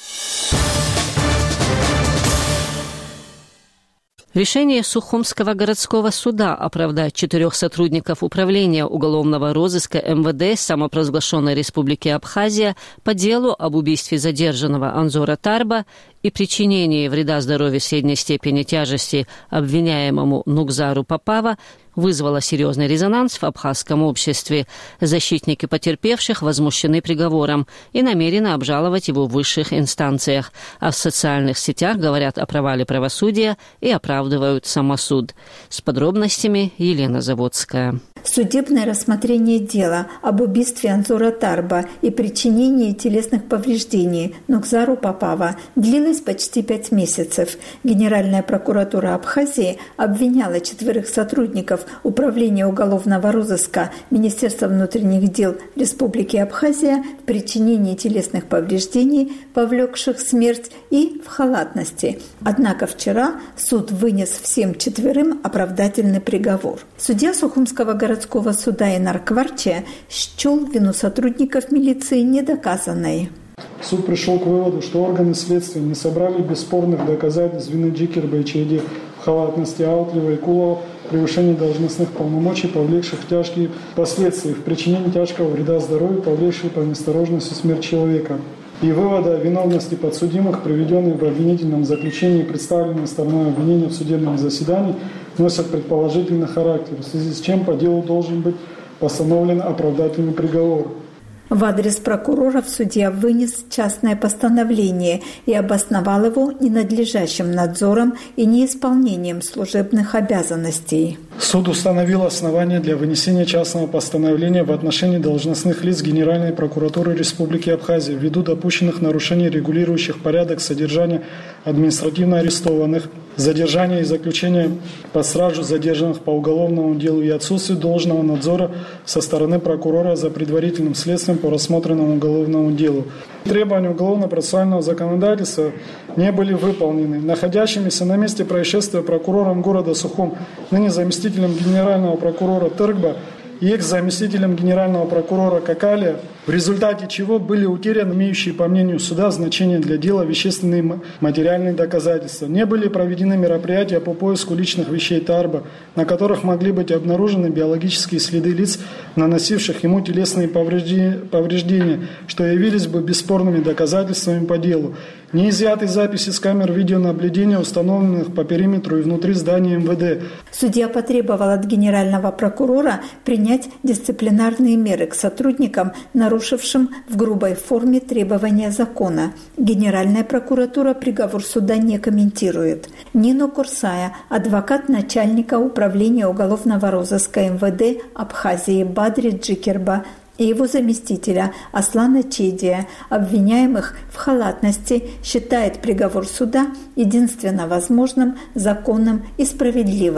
Решение Сухумского городского суда оправдать 4 сотрудников управления уголовного розыска МВД самопровозглашенной Республики Абхазия по делу об убийстве задержанного Анзора Тарба и причинении вреда здоровью средней степени тяжести обвиняемому Нугзару Папава вызвало серьезный резонанс в абхазском обществе. Защитники потерпевших возмущены приговором и намерены обжаловать его в высших инстанциях, а в социальных сетях говорят о провале правосудия и оправдывают самосуд. С подробностями Елена Заводская. Судебное рассмотрение дела об убийстве Анзора Тарба и причинении телесных повреждений Нугзару Папава длилось почти 5 месяцев. Генеральная прокуратура Абхазии обвиняла 4 сотрудников Управления уголовного розыска Министерства внутренних дел Республики Абхазия в причинении телесных повреждений, повлекших смерть, и в халатности. Однако вчера суд вынес всем 4 оправдательный приговор. Судья Сухумского городского суда Инар Кварче счел вину сотрудников милиции недоказанной. Суд пришел к выводу, что органы следствия не собрали бесспорных доказательств вины Джикерба и Чейди в халатности, Аутлева и Кулова в превышении должностных полномочий, повлекших тяжкие последствия в причинении тяжкого вреда здоровью, повлекших по неосторожности смерть человека. И выводы о виновности подсудимых, приведенные в обвинительном заключении и представленные стороной обвинения в судебном заседании, носят предположительный характер, в связи с чем по делу должен быть постановлен оправдательный приговор. В адрес прокуроров судья вынес частное постановление и обосновал его ненадлежащим надзором и неисполнением служебных обязанностей. Суд установил основания для вынесения частного постановления в отношении должностных лиц Генеральной прокуратуры Республики Абхазия ввиду допущенных нарушений, регулирующих порядок содержания административно арестованных, задержания и заключения под стражу задержанных по уголовному делу и отсутствие должного надзора со стороны прокурора за предварительным следствием по рассмотренному уголовному делу. Требования уголовно-процессуального законодательства не были выполнены. Находящимися на месте происшествия прокурором города Сухум, ныне заместителем генерального прокурора Тыркба и экс-заместителем генерального прокурора Какалия, в результате чего были утеряны имеющие, по мнению суда, значение для дела вещественные материальные доказательства. Не были проведены мероприятия по поиску личных вещей Тарба, на которых могли быть обнаружены биологические следы лиц, наносивших ему телесные повреждения, что явились бы бесспорными доказательствами по делу. Не изъяты записи с камер видеонаблюдения, установленных по периметру и внутри здания МВД. Судья потребовал от генерального прокурора принять дисциплинарные меры к сотрудникам, нарушившим в грубой форме требования закона. Генеральная прокуратура приговор суда не комментирует. Нино Курсая, адвокат начальника управления уголовного розыска МВД Абхазии Бадри Джикерба, и его заместителя Аслана Чедия, обвиняемых в халатности, считает приговор суда единственно возможным, законным и справедливым.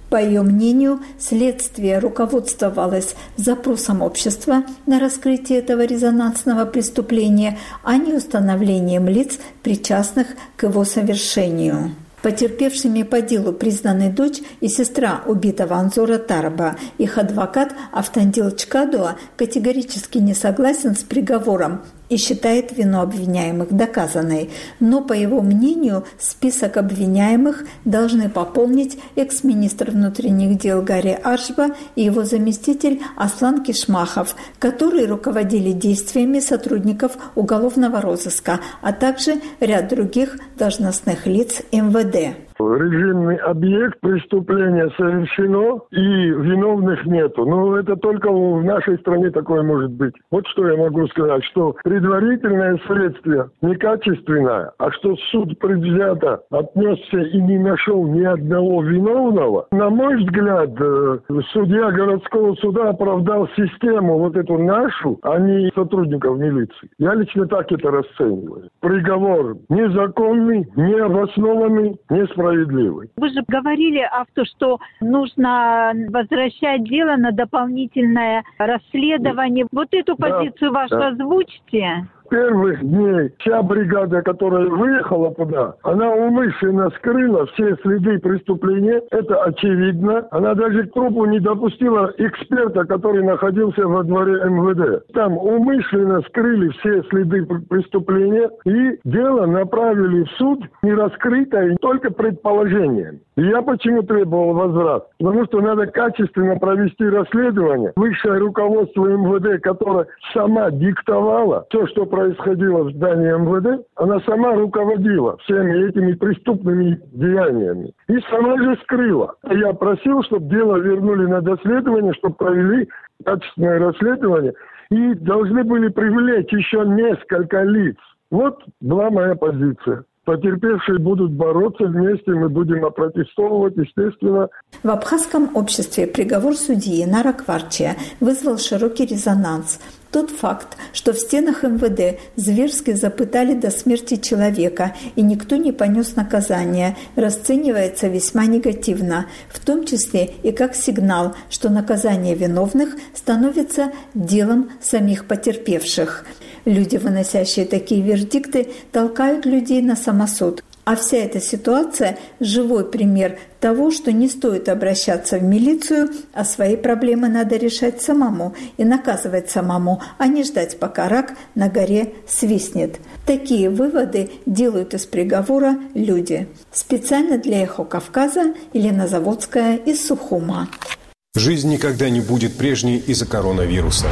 По ее мнению, следствие руководствовалось запросом общества на раскрытие этого резонансного преступления, а не установлением лиц, причастных к его совершению. Потерпевшими по делу признаны дочь и сестра убитого Анзора Тарба. Их адвокат Автандил Чкадуа категорически не согласен с приговором и считает вину обвиняемых доказанной. Но, по его мнению, список обвиняемых должны пополнить экс-министр внутренних дел Гарри Аршба и его заместитель Аслан Кишмахов, которые руководили действиями сотрудников уголовного розыска, а также ряд других должностных лиц МВД. Режимный объект, преступления совершено и виновных нету. Но это только в нашей стране такое может быть. Вот что я могу сказать, что предварительное следствие некачественное, а что суд предвзято отнесся и не нашел ни одного виновного. На мой взгляд, судья городского суда оправдал систему вот эту нашу, а не сотрудников милиции. Я лично так это расцениваю. Приговор незаконный, необоснованный, несправедливый. Вы же говорили, что нужно возвращать дело на дополнительное расследование. Вот эту позицию вашу озвучьте. Первых дней вся бригада, которая выехала туда, она умышленно скрыла все следы преступления. Это очевидно. Она даже к трупу не допустила эксперта, который находился во дворе МВД. Там умышленно скрыли все следы преступления и дело направили в суд не раскрытое, только предположением. И я почему требовал возврат? Потому что надо качественно провести расследование. Высшее руководство МВД, которое сама диктовала все, что происходило в здании МВД, она сама руководила всеми этими преступными деяниями. И сама же скрыла. Я просил, чтобы дело вернули на доследование, чтобы провели качественное расследование. И должны были привлечь еще несколько лиц. Вот была моя позиция. Потерпевшие будут бороться вместе, мы будем опротестовывать, естественно. В абхазском обществе приговор судьи Нара Кварчия вызвал широкий резонанс. Тот факт, что в стенах МВД зверски запытали до смерти человека и никто не понес наказания, расценивается весьма негативно, в том числе и как сигнал, что наказание виновных становится делом самих потерпевших. Люди, выносящие такие вердикты, толкают людей на самосуд. А вся эта ситуация – живой пример того, что не стоит обращаться в милицию, а свои проблемы надо решать самому и наказывать самому, а не ждать, пока рак на горе свистнет. Такие выводы делают из приговора люди. Специально для «Эхо Кавказа» Елена Заводская из Сухума. Жизнь никогда не будет прежней из-за коронавируса.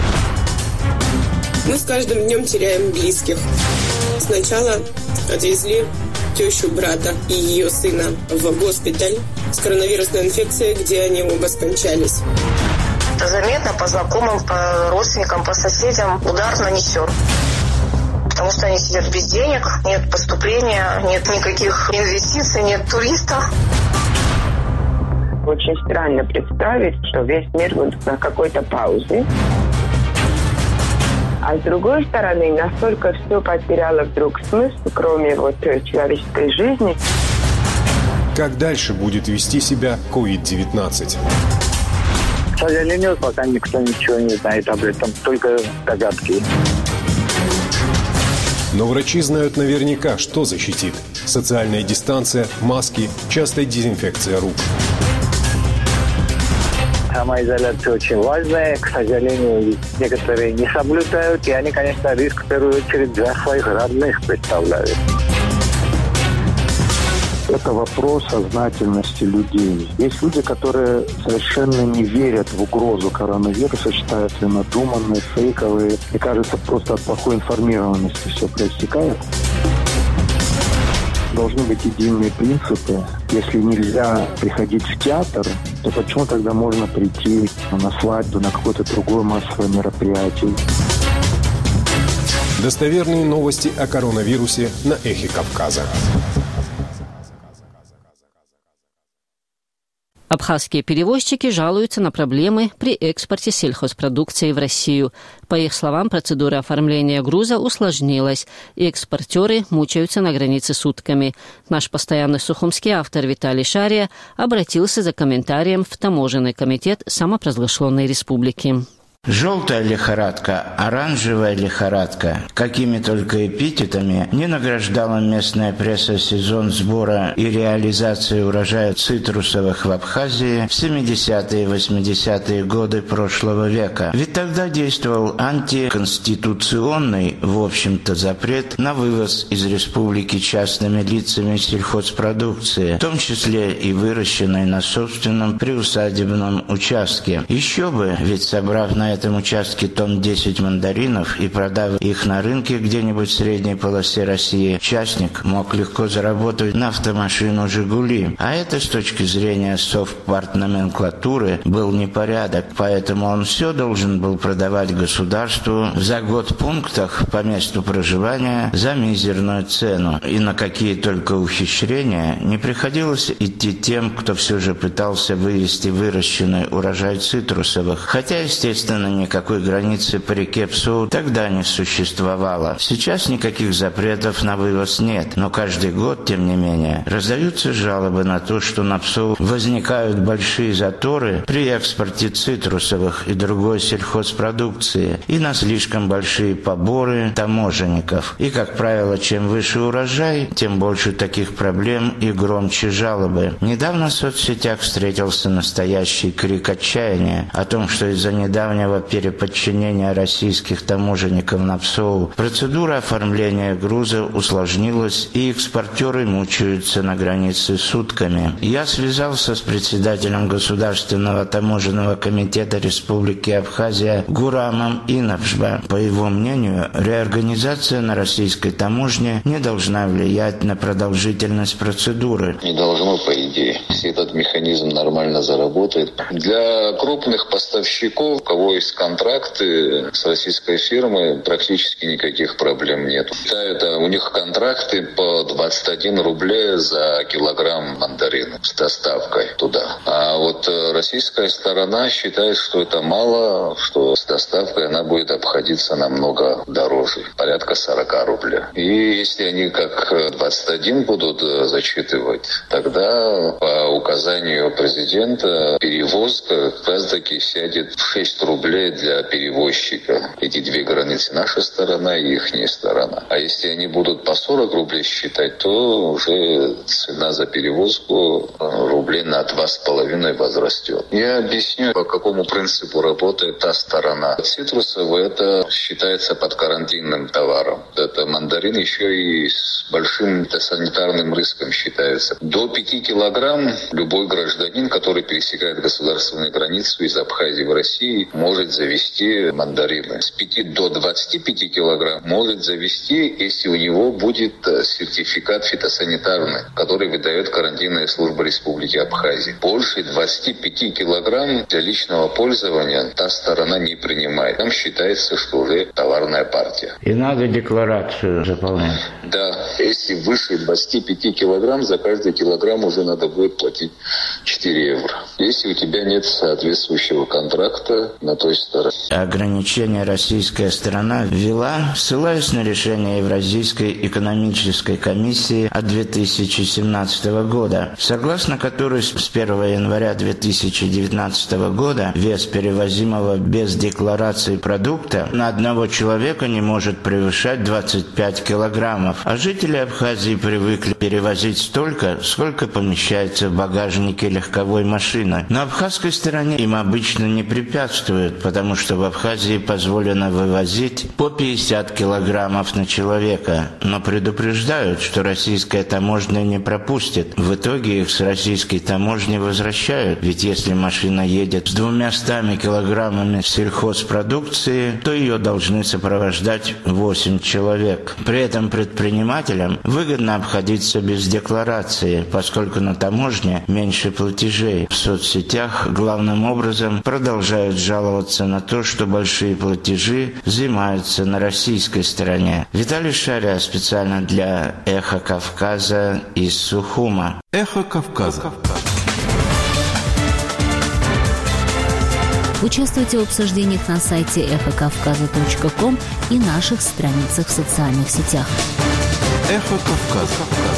Мы с каждым днем теряем близких. Сначала отвезли тещу брата и ее сына в госпиталь с коронавирусной инфекцией, где они оба скончались. Это заметно по знакомым, по родственникам, по соседям удар нанесен. Потому что они сидят без денег, нет поступления, нет никаких инвестиций, нет туристов. Очень странно представить, что весь мир будет на какой-то паузе. А с другой стороны, настолько все потеряло вдруг смысл, кроме человеческой жизни. Как дальше будет вести себя COVID-19? К сожалению, пока никто ничего не знает об этом, только догадки. Но врачи знают наверняка, что защитит. Социальная дистанция, маски, частая дезинфекция рук. Самоизоляция очень важная. К сожалению, некоторые не соблюдают. И они, конечно, риск в первую очередь для своих родных представляют. Это вопрос сознательности людей. Есть люди, которые совершенно не верят в угрозу коронавируса, считают ее надуманные, фейковые. И кажется, просто от плохой информированности все проистекает. Должны быть единые принципы. Если нельзя приходить в театр, то почему тогда можно прийти на свадьбу, на какое-то другое массовое мероприятие? Достоверные новости о коронавирусе на «Эхе Кавказа». Абхазские перевозчики жалуются на проблемы при экспорте сельхозпродукции в Россию. По их словам, процедура оформления груза усложнилась, и экспортеры мучаются на границе сутками. Наш постоянный сухумский автор Виталий Шария обратился за комментарием в таможенный комитет самопровозглашенной республики. Желтая лихорадка, оранжевая лихорадка, какими только эпитетами не награждала местная пресса сезон сбора и реализации урожая цитрусовых в Абхазии в 70-е и 80-е годы прошлого века. Ведь тогда действовал антиконституционный, в общем-то, запрет на вывоз из республики частными лицами сельхозпродукции, в том числе и выращенной на собственном приусадебном участке. Еще бы, ведь собрав на этом участке тонн 10 мандаринов и продав их на рынке где-нибудь в средней полосе России, частник мог легко заработать на автомашину «Жигули». А это с точки зрения совпартноменклатуры был непорядок, поэтому он все должен был продавать государству в заготпунктах по месту проживания за мизерную цену. И на какие только ухищрения не приходилось идти тем, кто все же пытался вывести выращенный урожай цитрусовых. Хотя, естественно, никакой границы по реке Псу тогда не существовало. Сейчас никаких запретов на вывоз нет, но каждый год, тем не менее, раздаются жалобы на то, что на Псу возникают большие заторы при экспорте цитрусовых и другой сельхозпродукции и на слишком большие поборы таможенников. И, как правило, чем выше урожай, тем больше таких проблем и громче жалобы. Недавно в соцсетях встретился настоящий крик отчаяния о том, что из-за недавнего переподчинения российских таможенников на ПСОУ процедура оформления груза усложнилась, и экспортеры мучаются на границе сутками. Я связался с председателем Государственного таможенного комитета Республики Абхазия Гурамом Инапшба. По его мнению, реорганизация на российской таможне не должна влиять на продолжительность процедуры. Не должно, по идее. Если этот механизм нормально заработает. Для крупных поставщиков, у кого есть контракты с российской фирмой, практически никаких проблем нет. Это у них контракты по 21 рубля за килограмм мандаринов с доставкой туда. А вот российская сторона считает, что это мало, что с доставкой она будет обходиться намного дороже, порядка 40 рублей. И если они как 21 будут зачитывать, тогда по указанию президента перевозка как раз таки сядет в 6 рублей для перевозчика. Эти две границы, наша сторона и ихняя сторона. А если они будут по 40 рублей считать, то уже цена за перевозку рублей на 2,5 возрастет. Я объясню, по какому принципу работает та сторона. Цитрусовый это считается подкарантинным товаром. Это мандарин еще и с большим санитарным риском считается. До 5 килограмм любой гражданин, который пересекает государственную границу из Абхазии в России, может завести мандарины. С 5 до 25 килограмм может завести, если у него будет сертификат фитосанитарный, который выдает карантинная служба Республики Абхазия. Больше 25 килограмм для личного пользования та сторона не принимает. Там считается, что уже товарная партия. И надо декларацию заполнять. Да, если выше 25 килограмм, за каждый килограмм уже надо будет платить 4 евро. Если у тебя нет соответствующего контракта на той стороне. Ограничения российская сторона ввела, ссылаясь на решение Евразийской экономической комиссии от 2017 года, согласно которой с 1 января 2019 года вес перевозимого без декларации продукта на одного человека не может превышать 25 килограммов, а жители Абхазии привыкли перевозить столько, сколько помещается в багажнике легковой машины. На абхазской стороне им обычно не препятствуют, потому что в Абхазии позволено вывозить по 50 килограммов на человека, но предупреждают, что российская таможня не пропустит. В итоге их с российской таможни возвращают, ведь если машина едет с 200 килограммами сельхозпродукции, то ее должны сопровождать 8 человек. При этом предпринимателям выгодно обходиться без декларации, поскольку на таможне меньше платежей. В соцсетях главным образом продолжают жаловаться на то, что большие платежи взимаются на российской стороне. Виталий Шария специально для «Эхо Кавказа» из Сухума. «Эхо Кавказа». Участвуйте в обсуждениях на сайте эхокавказа.ком и наших страницах в социальных сетях. Эхо Кавказа.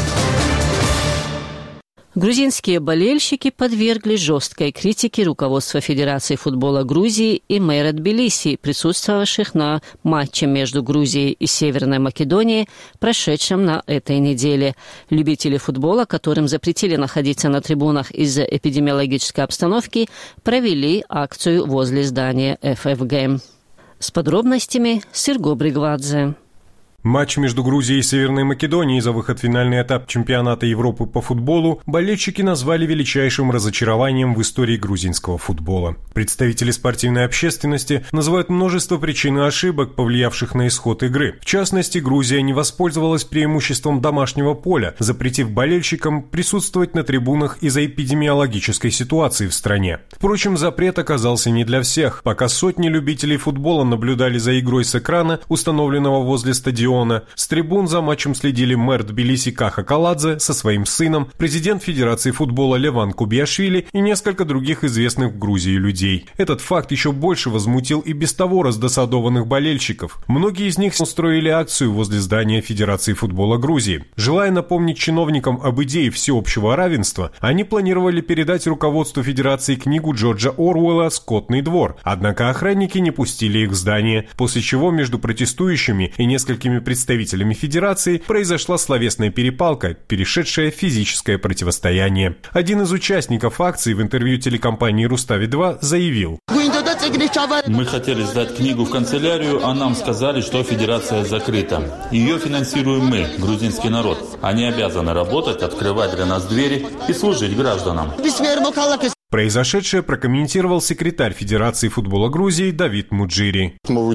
Грузинские болельщики подвергли жесткой критике руководства Федерации футбола Грузии и мэра Тбилиси, присутствовавших на матче между Грузией и Северной Македонией, прошедшем на этой неделе. Любители футбола, которым запретили находиться на трибунах из-за эпидемиологической обстановки, провели акцию возле здания ФФГ. С подробностями Серго Бригвадзе. Матч между Грузией и Северной Македонией за выход в финальный этап чемпионата Европы по футболу болельщики назвали величайшим разочарованием в истории грузинского футбола. Представители спортивной общественности называют множество причин и ошибок, повлиявших на исход игры. В частности, Грузия не воспользовалась преимуществом домашнего поля, запретив болельщикам присутствовать на трибунах из-за эпидемиологической ситуации в стране. Впрочем, запрет оказался не для всех. Пока сотни любителей футбола наблюдали за игрой с экрана, установленного возле стадиона, с трибун за матчем следили мэр Тбилиси Каха Каладзе со своим сыном, президент Федерации футбола Леван Кубиашвили и несколько других известных в Грузии людей. Этот факт еще больше возмутил и без того раздосадованных болельщиков. Многие из них устроили акцию возле здания Федерации футбола Грузии. Желая напомнить чиновникам об идее всеобщего равенства, они планировали передать руководству Федерации книгу Джорджа Оруэлла «Скотный двор». Однако охранники не пустили их в здание, после чего между протестующими и несколькими представителями Федерации произошла словесная перепалка, перешедшая в физическое противостояние. Один из участников акции в интервью телекомпании «Рустави-2» заявил: «Мы хотели сдать книгу в канцелярию, а нам сказали, что Федерация закрыта. Ее финансируем мы, грузинский народ. Они обязаны работать, открывать для нас двери и служить гражданам». Произошедшее прокомментировал секретарь Федерации футбола Грузии Давид Муджири.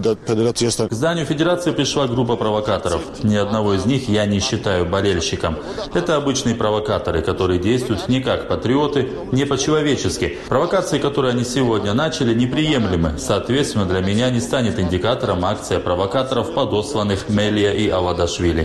К зданию Федерации пришла группа провокаторов. Ни одного из них я не считаю болельщиком. Это обычные провокаторы, которые действуют не как патриоты, не по-человечески. Провокации, которые они сегодня начали, неприемлемы. Соответственно, для меня не станет индикатором акция провокаторов, подосланных Мелия и Авадашвили.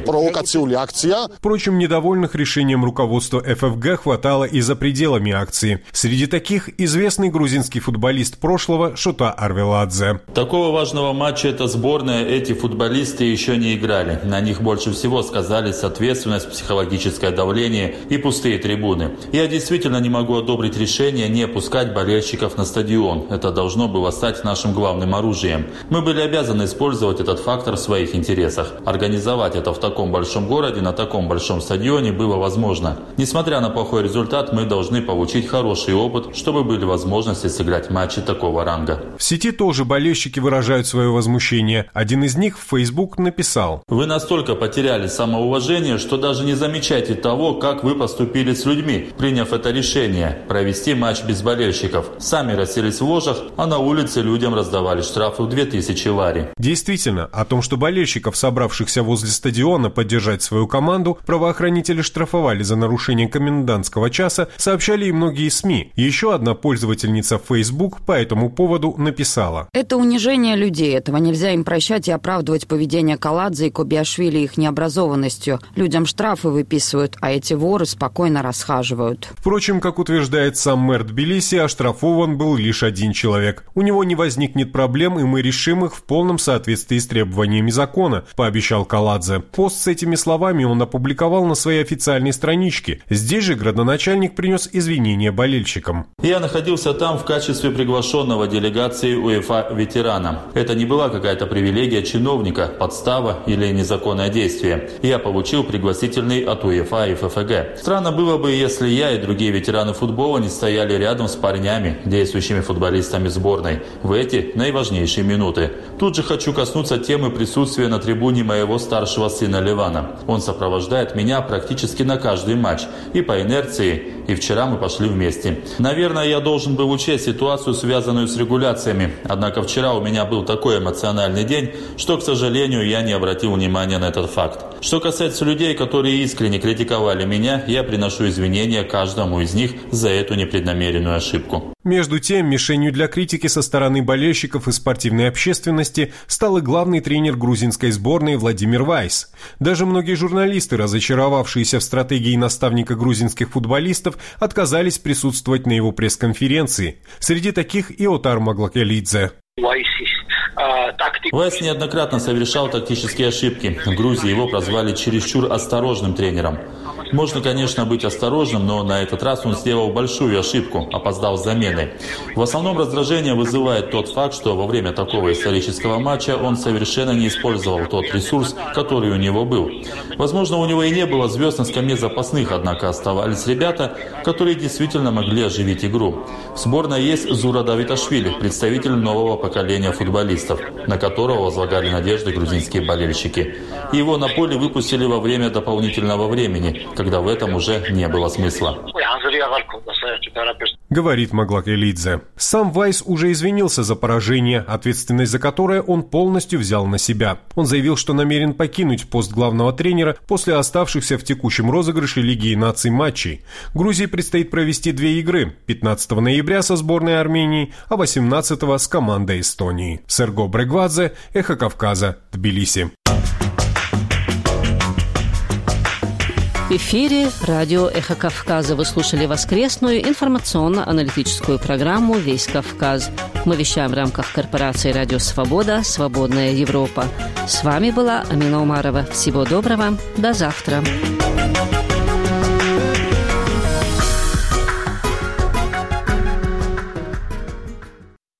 Впрочем, недовольных решением руководства ФФГ хватало и за пределами акции. Среди таких известный грузинский футболист прошлого Шота Арвеладзе. Такого важного матча эта сборная, эти футболисты еще не играли. На них больше всего сказались ответственность, психологическое давление и пустые трибуны. Я действительно не могу одобрить решение не пускать болельщиков на стадион. Это должно было стать нашим главным оружием. Мы были обязаны использовать этот фактор в своих интересах. Организовать это в таком большом городе, на таком большом стадионе было возможно. Несмотря на плохой результат, мы должны получить хороший опыт, чтобы были возможности сыграть матчи такого ранга. В сети тоже болельщики выражают свое возмущение. Один из них в Facebook написал: «Вы настолько потеряли самоуважение, что даже не замечаете того, как вы поступили с людьми, приняв это решение провести матч без болельщиков. Сами расселись в ложах, а на улице людям раздавали штрафы в 2000 лари». Действительно, о том, что болельщиков, собравшихся возле стадиона поддержать свою команду, правоохранители штрафовали за нарушение комендантского часа, сообщали и многие СМИ. Еще одна пользовательница Facebook по этому поводу написала: «Это унижение людей. Этого нельзя им прощать и оправдывать поведение Каладзе и Кубиашвили их необразованностью. Людям штрафы выписывают, а эти воры спокойно расхаживают». Впрочем, как утверждает сам мэр Тбилиси, оштрафован был лишь один человек. У него не возникнет проблем, и мы решим их в полном соответствии с требованиями закона, пообещал Каладзе. Пост с этими словами он опубликовал на своей официальной страничке. Здесь же градоначальник принес извинения болельщикам. Я находился там в качестве приглашенного делегации УЕФА ветерана. Это не была какая-то привилегия чиновника, подстава или незаконное действие. Я получил пригласительный от УЕФА и ФФГ. Странно было бы, если я и другие ветераны футбола не стояли рядом с парнями, действующими футболистами сборной, в эти наиважнейшие минуты. Тут же хочу коснуться темы присутствия на трибуне моего старшего сына Левана. Он сопровождает меня практически на каждый матч. И по инерции, и вчера мы пошли вместе. Наверное, я должен был учесть ситуацию, связанную с регуляциями. Однако вчера у меня был такой эмоциональный день, что, к сожалению, я не обратил внимания на этот факт. Что касается людей, которые искренне критиковали меня, я приношу извинения каждому из них за эту непреднамеренную ошибку. Между тем, мишенью для критики со стороны болельщиков и спортивной общественности стал и главный тренер грузинской сборной Владимир Вайс. Даже многие журналисты, разочаровавшиеся в стратегии наставника грузинских футболистов, отказались присутствовать на его пресс-конференции. Среди таких и Отар Маглакелидзе. Вайс неоднократно совершал тактические ошибки. В Грузии его прозвали чересчур осторожным тренером. Можно, конечно, быть осторожным, но на этот раз он сделал большую ошибку, опоздал с заменой. В основном раздражение вызывает тот факт, что во время такого исторического матча он совершенно не использовал тот ресурс, который у него был. Возможно, у него и не было звезд на скамье запасных, однако оставались ребята, которые действительно могли оживить игру. В сборной есть Зура Давиташвили, представитель нового поколения футболистов, на которого возлагали надежды грузинские болельщики. Его на поле выпустили во время дополнительного времени, когда в этом уже не было смысла. Говорит Маглакелидзе. Сам Вайс уже извинился за поражение, ответственность за которое он полностью взял на себя. Он заявил, что намерен покинуть пост главного тренера после оставшихся в текущем розыгрыше Лиги наций матчей. Грузии предстоит провести 2 игры – 15 ноября со сборной Армении, а 18 с командой Эстонии. Серго Брегвадзе, Эхо Кавказа, Тбилиси. В эфире радио «Эхо Кавказа». Вы слушали воскресную информационно-аналитическую программу «Весь Кавказ». Мы вещаем в рамках корпорации «Радио Свобода. Свободная Европа». С вами была Амина Умарова. Всего доброго. До завтра.